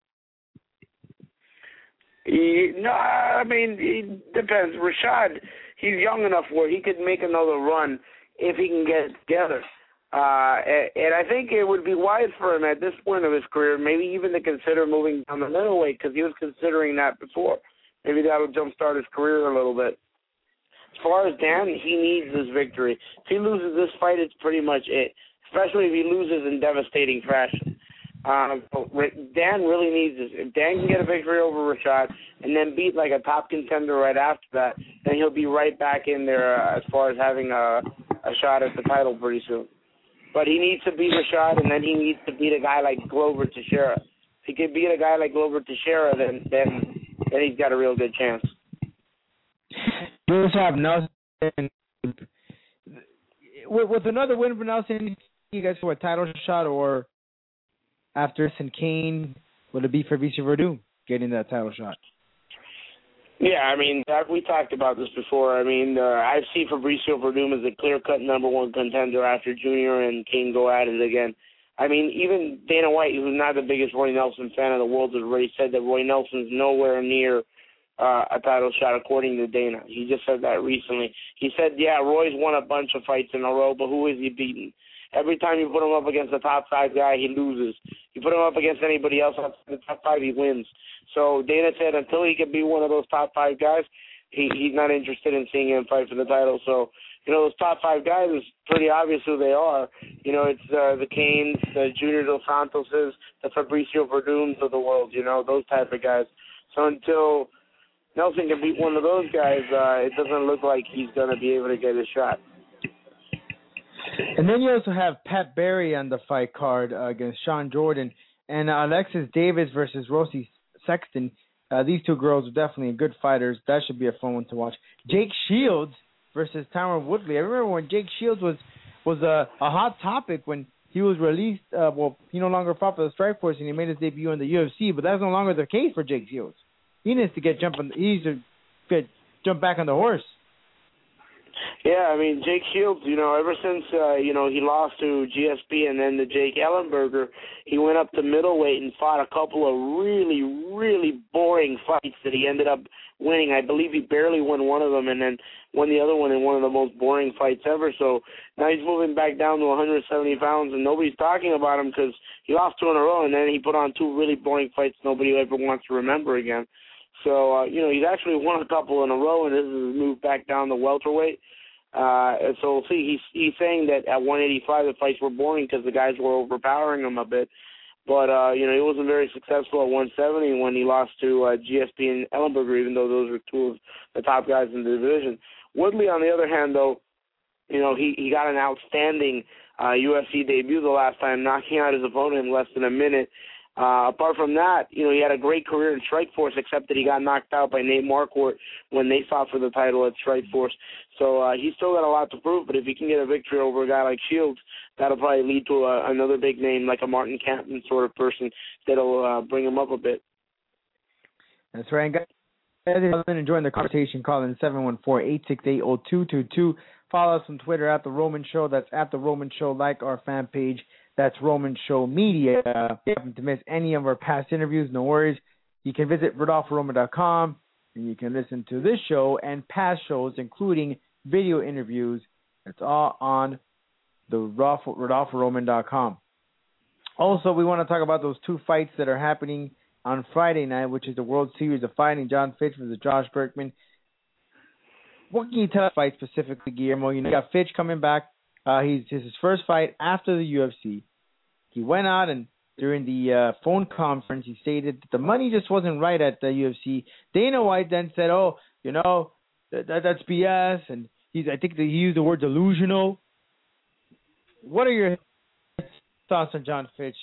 No, I mean, it depends. Rashad, he's young enough where he could make another run if he can get it together. And I think it would be wise for him at this point of his career, maybe even to consider moving down the middleweight, because he was considering that before. Maybe that would jumpstart his career a little bit. As far as Dan, he needs this victory. If he loses this fight, it's pretty much it, especially if he loses in devastating fashion. Dan really needs this. If Dan can get a victory over Rashad and then beat like a top contender right after that, then he'll be right back in there as far as having a shot at the title pretty soon. But he needs to beat Rashad, and then he needs to beat a guy like Glover Teixeira. If he can beat a guy like Glover Teixeira, then he's got a real good chance. We also have Nelson. With another win for Nelson, you guys for a title shot, or after Kane, would it be Fabricio Verdum getting that title shot? Yeah, I mean, we talked about this before. I mean, I see Fabricio Verdum as a clear-cut number one contender after Junior and King go at it again. I mean, even Dana White, who's not the biggest Roy Nelson fan in the world, has already said that Roy Nelson's nowhere near a title shot, according to Dana. He just said that recently. He said, yeah, Roy's won a bunch of fights in a row, but who is he beating? Every time you put him up against a top five guy, he loses. You put him up against anybody else outside the top five, he wins. So Dana said until he can be one of those top five guys, he's not interested in seeing him fight for the title. So, those top five guys, is pretty obvious who they are. It's the Canes, the Junior Dos Santoses, the Fabricio Verdums of the world, those type of guys. So until Nelson can beat one of those guys, it doesn't look like he's going to be able to get a shot. And then you also have Pat Barry on the fight card against Sean Jordan, and Alexis Davis versus Rosie Sexton. These two girls are definitely good fighters. That should be a fun one to watch. Jake Shields versus Tyron Woodley. I remember when Jake Shields was a hot topic when he was released. He no longer fought for the Strikeforce and he made his debut in the UFC, but that's no longer the case for Jake Shields. He needs to jump back on the horse. Yeah, I mean, Jake Shields, ever since, he lost to GSP and then to Jake Ellenberger, he went up to middleweight and fought a couple of really, really boring fights that he ended up winning. I believe he barely won one of them and then won the other one in one of the most boring fights ever. So now he's moving back down to 170 pounds, and nobody's talking about him because he lost two in a row, and then he put on two really boring fights nobody ever wants to remember again. So, he's actually won a couple in a row, and this is moved back down to welterweight. And so we'll see. He's saying that at 185 the fights were boring because the guys were overpowering him a bit. But, he wasn't very successful at 170 when he lost to GSP and Ellenberger, even though those were two of the top guys in the division. Woodley, on the other hand, though, he got an outstanding UFC debut the last time, knocking out his opponent in less than a minute. Apart from that, he had a great career in Strikeforce, except that he got knocked out by Nate Marquardt when they fought for the title at Strikeforce. So he's still got a lot to prove, but if he can get a victory over a guy like Shields, that'll probably lead to another big name like a Martin Kampmann sort of person that'll bring him up a bit. That's right. Guys, if you're enjoying the conversation, call in 714-868-0222. Follow us on Twitter at The Roman Show. That's at The Roman Show. Like our fan page. That's Roman Show Media. If you happen to miss any of our past interviews, no worries. You can visit RodolfoRoman.com, and you can listen to this show and past shows, including video interviews. It's all on the RodolfoRoman.com. Also, we want to talk about those two fights that are happening on Friday night, which is the World Series of Fighting, John Fitch versus Josh Berkman. What can you tell us fight specifically, Guillermo? You got Fitch coming back. This is his first fight after the UFC. He went out and during the phone conference, he stated that the money just wasn't right at the UFC. Dana White then said, that's BS, and I think he used the word delusional. What are your thoughts on John Fitch?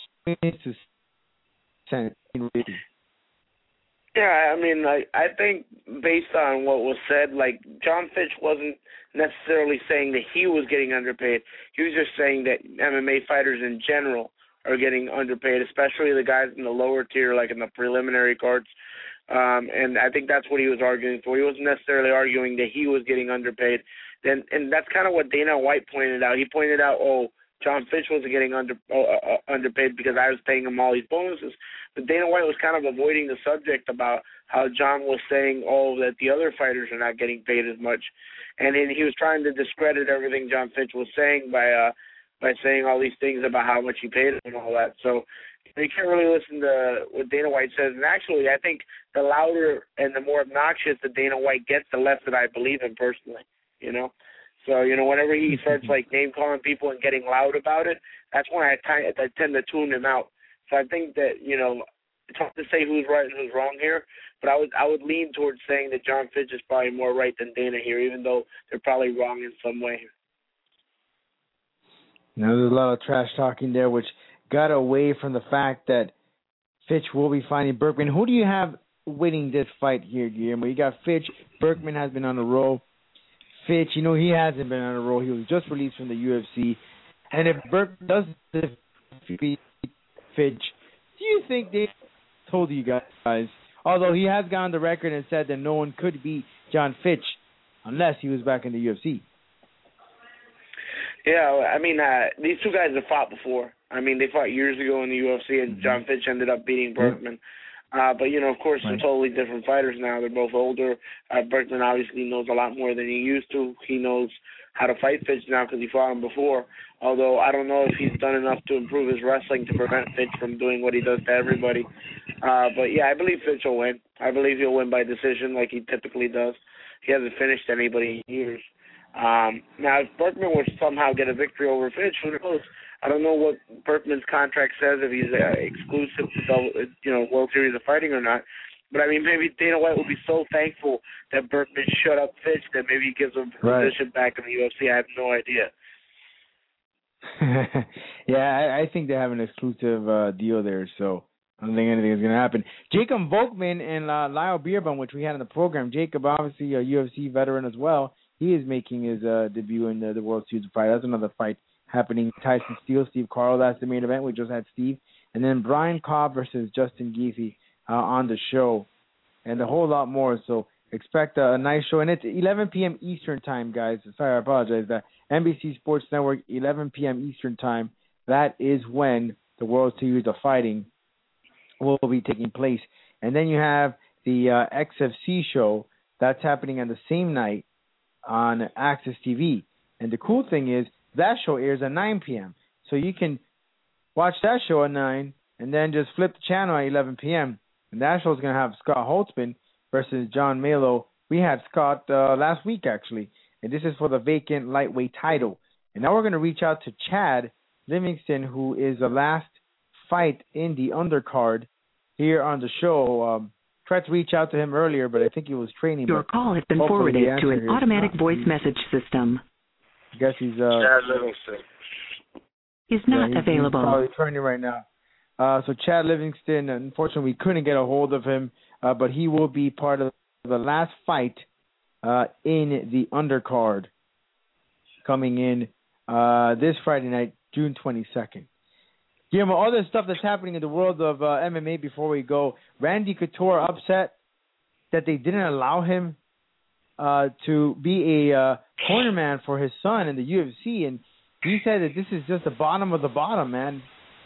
Yeah, I mean, I think based on what was said, like John Fitch wasn't necessarily saying that he was getting underpaid. He was just saying that MMA fighters in general are getting underpaid, especially the guys in the lower tier, like in the preliminary cards. And I think that's what he was arguing for. He wasn't necessarily arguing that he was getting underpaid. And that's kind of what Dana White pointed out. He pointed out, John Fitch wasn't getting underpaid because I was paying him all these bonuses. But Dana White was kind of avoiding the subject about how John was saying, that the other fighters are not getting paid as much. And he was trying to discredit everything John Fitch was saying by saying all these things about how much he paid him and all that. So you can't really listen to what Dana White says. And actually, I think the louder and the more obnoxious that Dana White gets, the less that I believe him personally, So, whenever he starts, name-calling people and getting loud about it, that's when I tend to tune him out. So I think that, it's hard to say who's right and who's wrong here, but I would lean towards saying that John Fitch is probably more right than Dana here, even though they're probably wrong in some way. There's a lot of trash talking there, which got away from the fact that Fitch will be fighting Berkman. Who do you have winning this fight here, Guillermo? You got Fitch. Berkman has been on a roll. Fitch, he hasn't been on a roll. He was just released from the UFC. And if Berkman does defeat Fitch, do you think they told you guys, although he has gone on the record and said that no one could beat John Fitch unless he was back in the UFC? Yeah, I mean, these two guys have fought before. I mean, they fought years ago in the UFC, and John Fitch ended up beating Berkman. But, of course, they're totally different fighters now. They're both older. Berkman obviously knows a lot more than he used to. He knows how to fight Fitch now because he fought him before, although I don't know if he's done enough to improve his wrestling to prevent Fitch from doing what he does to everybody. But, yeah, I believe Fitch will win. I believe he'll win by decision like he typically does. He hasn't finished anybody in years. Now, if Berkman were to somehow get a victory over Fitch, who knows? I don't know what Berkman's contract says, if he's exclusive to World Series of Fighting or not. But, I mean, maybe Dana White will be so thankful that Berkman shut up Fitch that maybe he gives him position back in the UFC. I have no idea. Yeah, I think they have an exclusive deal there, so I don't think anything is going to happen. Jacob Volkman and Lyle Beerbaum, which we had in the program. Jacob, obviously a UFC veteran as well. He is making his debut in the World Series of Fighting. That's another fight happening. Tyson Steele, Steve Carl, that's the main event. We just had Steve. And then Brian Cobb versus Justin Gaethje on the show. And a whole lot more. So expect a nice show. And it's 11 p.m. Eastern time, guys. Sorry, I apologize. NBC Sports Network, 11 p.m. Eastern time. That is when the World Series of Fighting will be taking place. And then you have the XFC show. That's happening on the same night on Access TV. And the cool thing is that show airs at 9 p.m. So you can watch that show at 9 and then just flip the channel at 11 p.m. And that show is going to have Scott Holtzman versus John Melo. We had Scott last week, actually. And this is for the vacant lightweight title. And now we're going to reach out to Chad Livingston, who is the last fight in the undercard here on the show. Tried to reach out to him earlier, but I think he was training. Your call has been forwarded to an automatic voice message system. I guess he's Chad Livingston. Is not available. He's probably training right now. So Chad Livingston, unfortunately, we couldn't get a hold of him, but he will be part of the last fight in the undercard coming in this Friday night, June 22nd. Guillermo, other stuff that's happening in the world of MMA before we go. Randy Couture upset that they didn't allow him to be a cornerman for his son in the UFC, and he said that this is just the bottom of the bottom, man.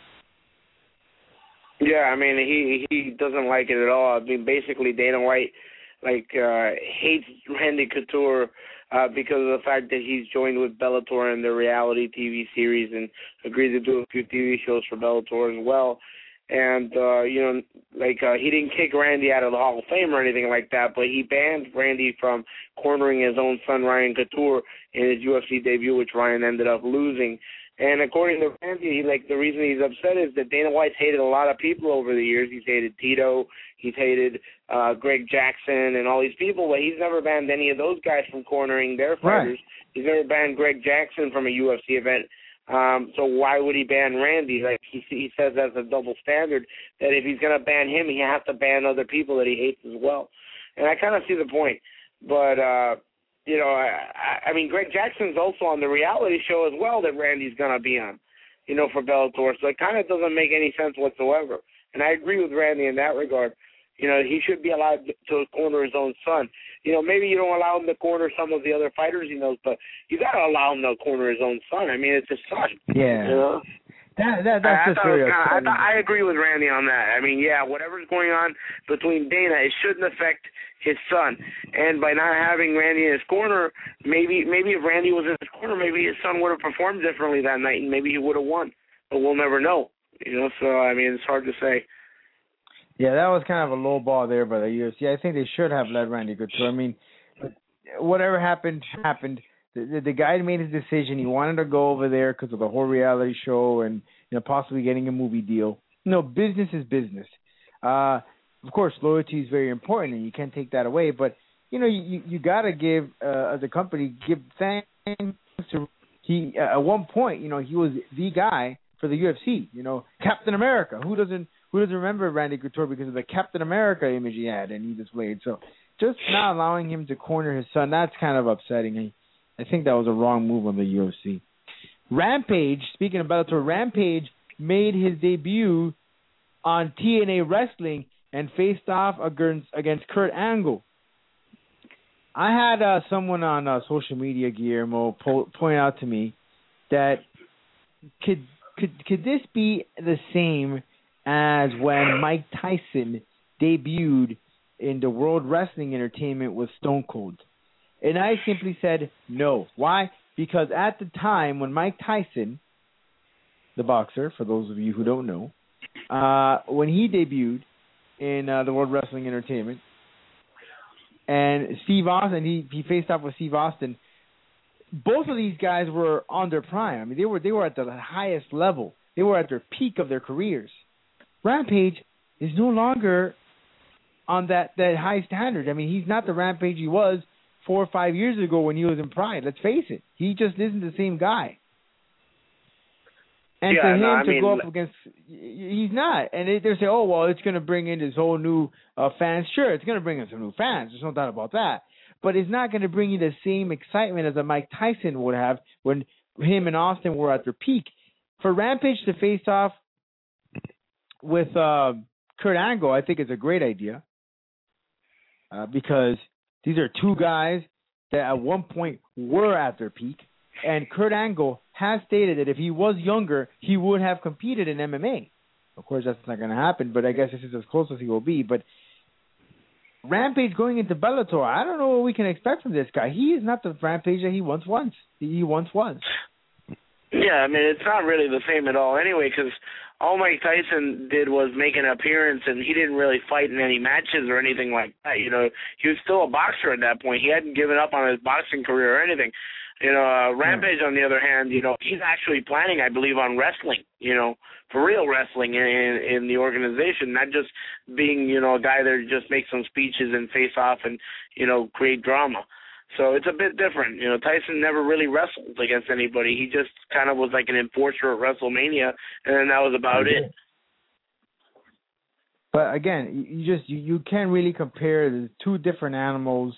Yeah, I mean, he doesn't like it at all. I mean, basically, Dana White hates Randy Couture because of the fact that he's joined with Bellator in their reality TV series and agreed to do a few TV shows for Bellator as well. And, he didn't kick Randy out of the Hall of Fame or anything like that, but he banned Randy from cornering his own son, Ryan Couture, in his UFC debut, which Ryan ended up losing. And according to Randy, the reason he's upset is that Dana White's hated a lot of people over the years. He's hated Tito, he's hated Greg Jackson and all these people, but he's never banned any of those guys from cornering their fighters. Right. He's never banned Greg Jackson from a UFC event. So why would he ban Randy? He says that's a double standard, that if he's going to ban him, he has to ban other people that he hates as well. And I kind of see the point. But, Greg Jackson's also on the reality show as well that Randy's going to be on, for Bellator. So it kind of doesn't make any sense whatsoever. And I agree with Randy in that regard. He should be allowed to corner his own son. Maybe you don't allow him to corner some of the other fighters he knows, but you got to allow him to corner his own son. I mean, it's his son. Yeah. That's just very upsetting. I agree with Randy on that. I mean, whatever's going on between Dana, it shouldn't affect his son. And by not having Randy in his corner, maybe if Randy was in his corner, maybe his son would have performed differently that night, and maybe he would have won. But we'll never know. So, I mean, it's hard to say. Yeah, that was kind of a low ball there by the UFC. I think they should have let Randy Couture. I mean, whatever happened. The guy made his decision. He wanted to go over there because of the whole reality show and possibly getting a movie deal. Business is business. Of course, loyalty is very important, and you can't take that away. But you got to give as a company give thanks to he. At one point, he was the guy for the UFC. Captain America. Who doesn't remember Randy Couture because of the Captain America image he had and he displayed? So just not allowing him to corner his son, that's kind of upsetting. I think that was a wrong move on the UFC. Rampage, speaking of Bellator, Rampage made his debut on TNA Wrestling and faced off against Kurt Angle. I had someone on social media, Guillermo, point out to me that could this be the same as when Mike Tyson debuted in the World Wrestling Entertainment with Stone Cold? And I simply said no. Why? Because at the time when Mike Tyson, the boxer, for those of you who don't know, when he debuted in the World Wrestling Entertainment, and Steve Austin, he faced off with Steve Austin, both of these guys were on their prime. I mean, they were at the highest level. They were at their peak of their careers. Rampage is no longer on that high standard. I mean, he's not the Rampage he was 4 or 5 years ago when he was in Pride. Let's face it. He just isn't the same guy. And go up against, he's not. And they say, oh, well, it's going to bring in this whole new fans. Sure, it's going to bring in some new fans. There's no doubt about that. But it's not going to bring you the same excitement as a Mike Tyson would have when him and Austin were at their peak. For Rampage to face off with Kurt Angle, I think it's a great idea because these are two guys that at one point were at their peak, and Kurt Angle has stated that if he was younger, he would have competed in MMA. Of course, that's not going to happen, but I guess this is as close as he will be. But Rampage going into Bellator, I don't know what we can expect from this guy. He is not the Rampage that he once was. Yeah, I mean, it's not really the same at all anyway, because all Mike Tyson did was make an appearance, and he didn't really fight in any matches or anything like that. He was still a boxer at that point. He hadn't given up on his boxing career or anything. Rampage, on the other hand, he's actually planning, I believe, on wrestling, for real wrestling in the organization, not just being, a guy that just makes some speeches and face off and, create drama. So it's a bit different. Tyson never really wrestled against anybody. He just kind of was like an enforcer at WrestleMania, and then that was about it. But again, you can't really compare the two different animals.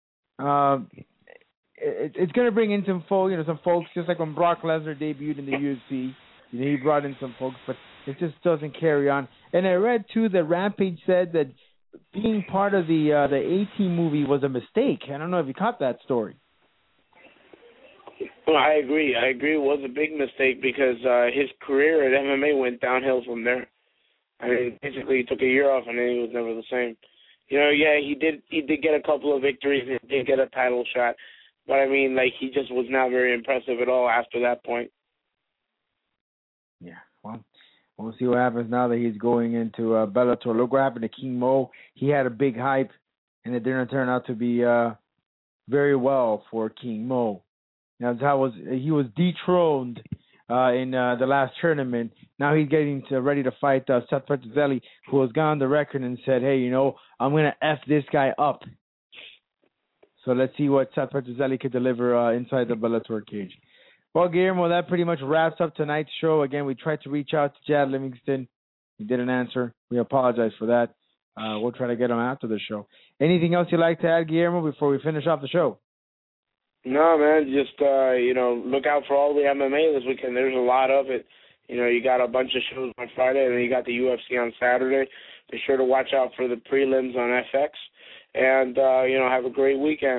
It's going to bring in some folks, just like when Brock Lesnar debuted in the UFC. He brought in some folks, but it just doesn't carry on. And I read, too, that Rampage said that being part of the A-Team movie was a mistake. I don't know if you caught that story. Well, I agree. It was a big mistake because his career at MMA went downhill from there. I mean, basically, he took a year off and then he was never the same. He did get a couple of victories and did get a title shot, But I mean, like, he just was not very impressive at all after that point. Yeah, well, we'll see what happens now that he's going into Bellator. Look what happened to King Mo. He had a big hype, and it didn't turn out to be very well for King Mo. Now, he was dethroned in the last tournament. Now he's getting ready to fight Seth Petruzelli, who has gone on the record and said, hey, you know, I'm going to F this guy up. So let's see what Seth Petruzelli could deliver inside the Bellator cage. Well, Guillermo, that pretty much wraps up tonight's show. Again, we tried to reach out to Chad Livingston. He didn't answer. We apologize for that. We'll try to get him after the show. Anything else you'd like to add, Guillermo, before we finish off the show? No, man, just, look out for all the MMA this weekend. There's a lot of it. You know, you got a bunch of shows on Friday, and then you got the UFC on Saturday. Be sure to watch out for the prelims on FX. And, have a great weekend.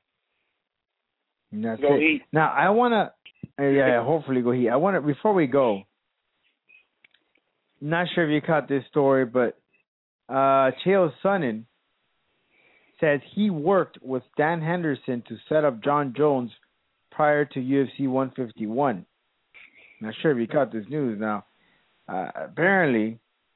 Go Heat. Now, I want to... hopefully go Heat. I want to, before we go, not sure if you caught this story, but Chael Sonnen says he worked with Dan Henderson to set up John Jones prior to UFC 151. Not sure if you caught this news. Now, apparently,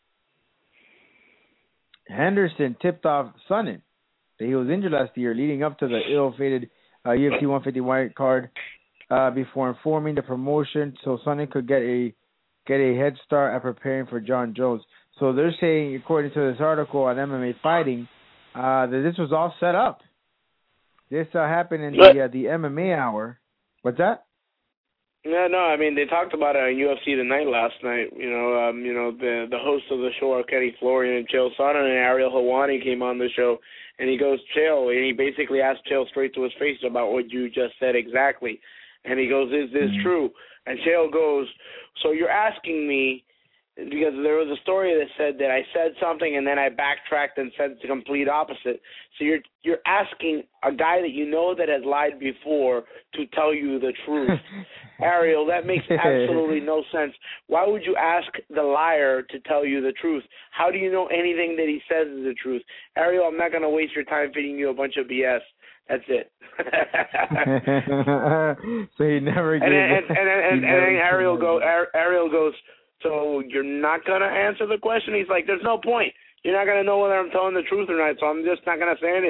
Henderson tipped off Sonnen that he was injured last year leading up to the ill-fated UFC 151 card. Before informing the promotion, so Sonnen could get a head start at preparing for John Jones. So they're saying, according to this article on MMA Fighting, that this was all set up. This happened in the MMA Hour. What's that? Yeah, no, I mean, they talked about it on UFC Tonight last night. The host of the show, Kenny Florian, and Chael Sonnen and Ariel Helwani came on the show, and he goes, Chael, and he basically asked Chael straight to his face about what you just said exactly. And he goes, is this true? And Chael goes, so you're asking me, because there was a story that said that I said something and then I backtracked and said the complete opposite. So you're asking a guy that you know that has lied before to tell you the truth. Ariel, that makes absolutely no sense. Why would you ask the liar to tell you the truth? How do you know anything that he says is the truth? Ariel, I'm not going to waste your time feeding you a bunch of BS. That's it. So he never gave and then Ariel goes, so you're not going to answer the question? He's like, there's no point. You're not going to know whether I'm telling the truth or not, so I'm just not going to say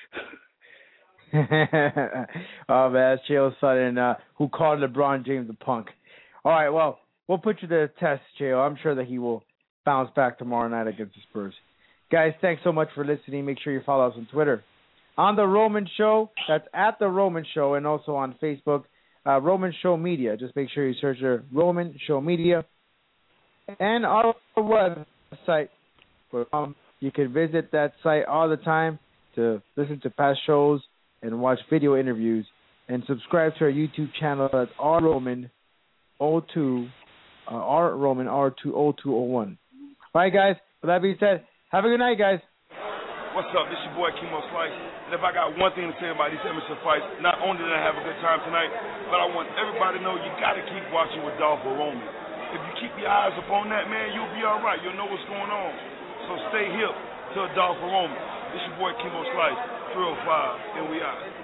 anything. Oh, man, that's Chael Sonnen, who called LeBron James a punk. All right, well, we'll put you to the test, Chael. I'm sure that he will bounce back tomorrow night against the Spurs. Guys, thanks so much for listening. Make sure you follow us on Twitter. On The Roman Show, that's at The Roman Show, and also on Facebook, Roman Show Media. Just make sure you search the Roman Show Media. And our website, you can visit that site all the time to listen to past shows and watch video interviews. And subscribe to our YouTube channel. That's RRoman02, RRoman R20201. All right, guys. With that being said, have a good night, guys. What's up? This your boy Chemo Slice. And if I got one thing to say about these amateur fights, not only did I have a good time tonight, but I want everybody to know you got to keep watching with Adolfo Roman. If you keep your eyes upon that, man, you'll be all right. You'll know what's going on. So stay hip to Adolfo Roman. This your boy Chemo Slice, 305, and we out.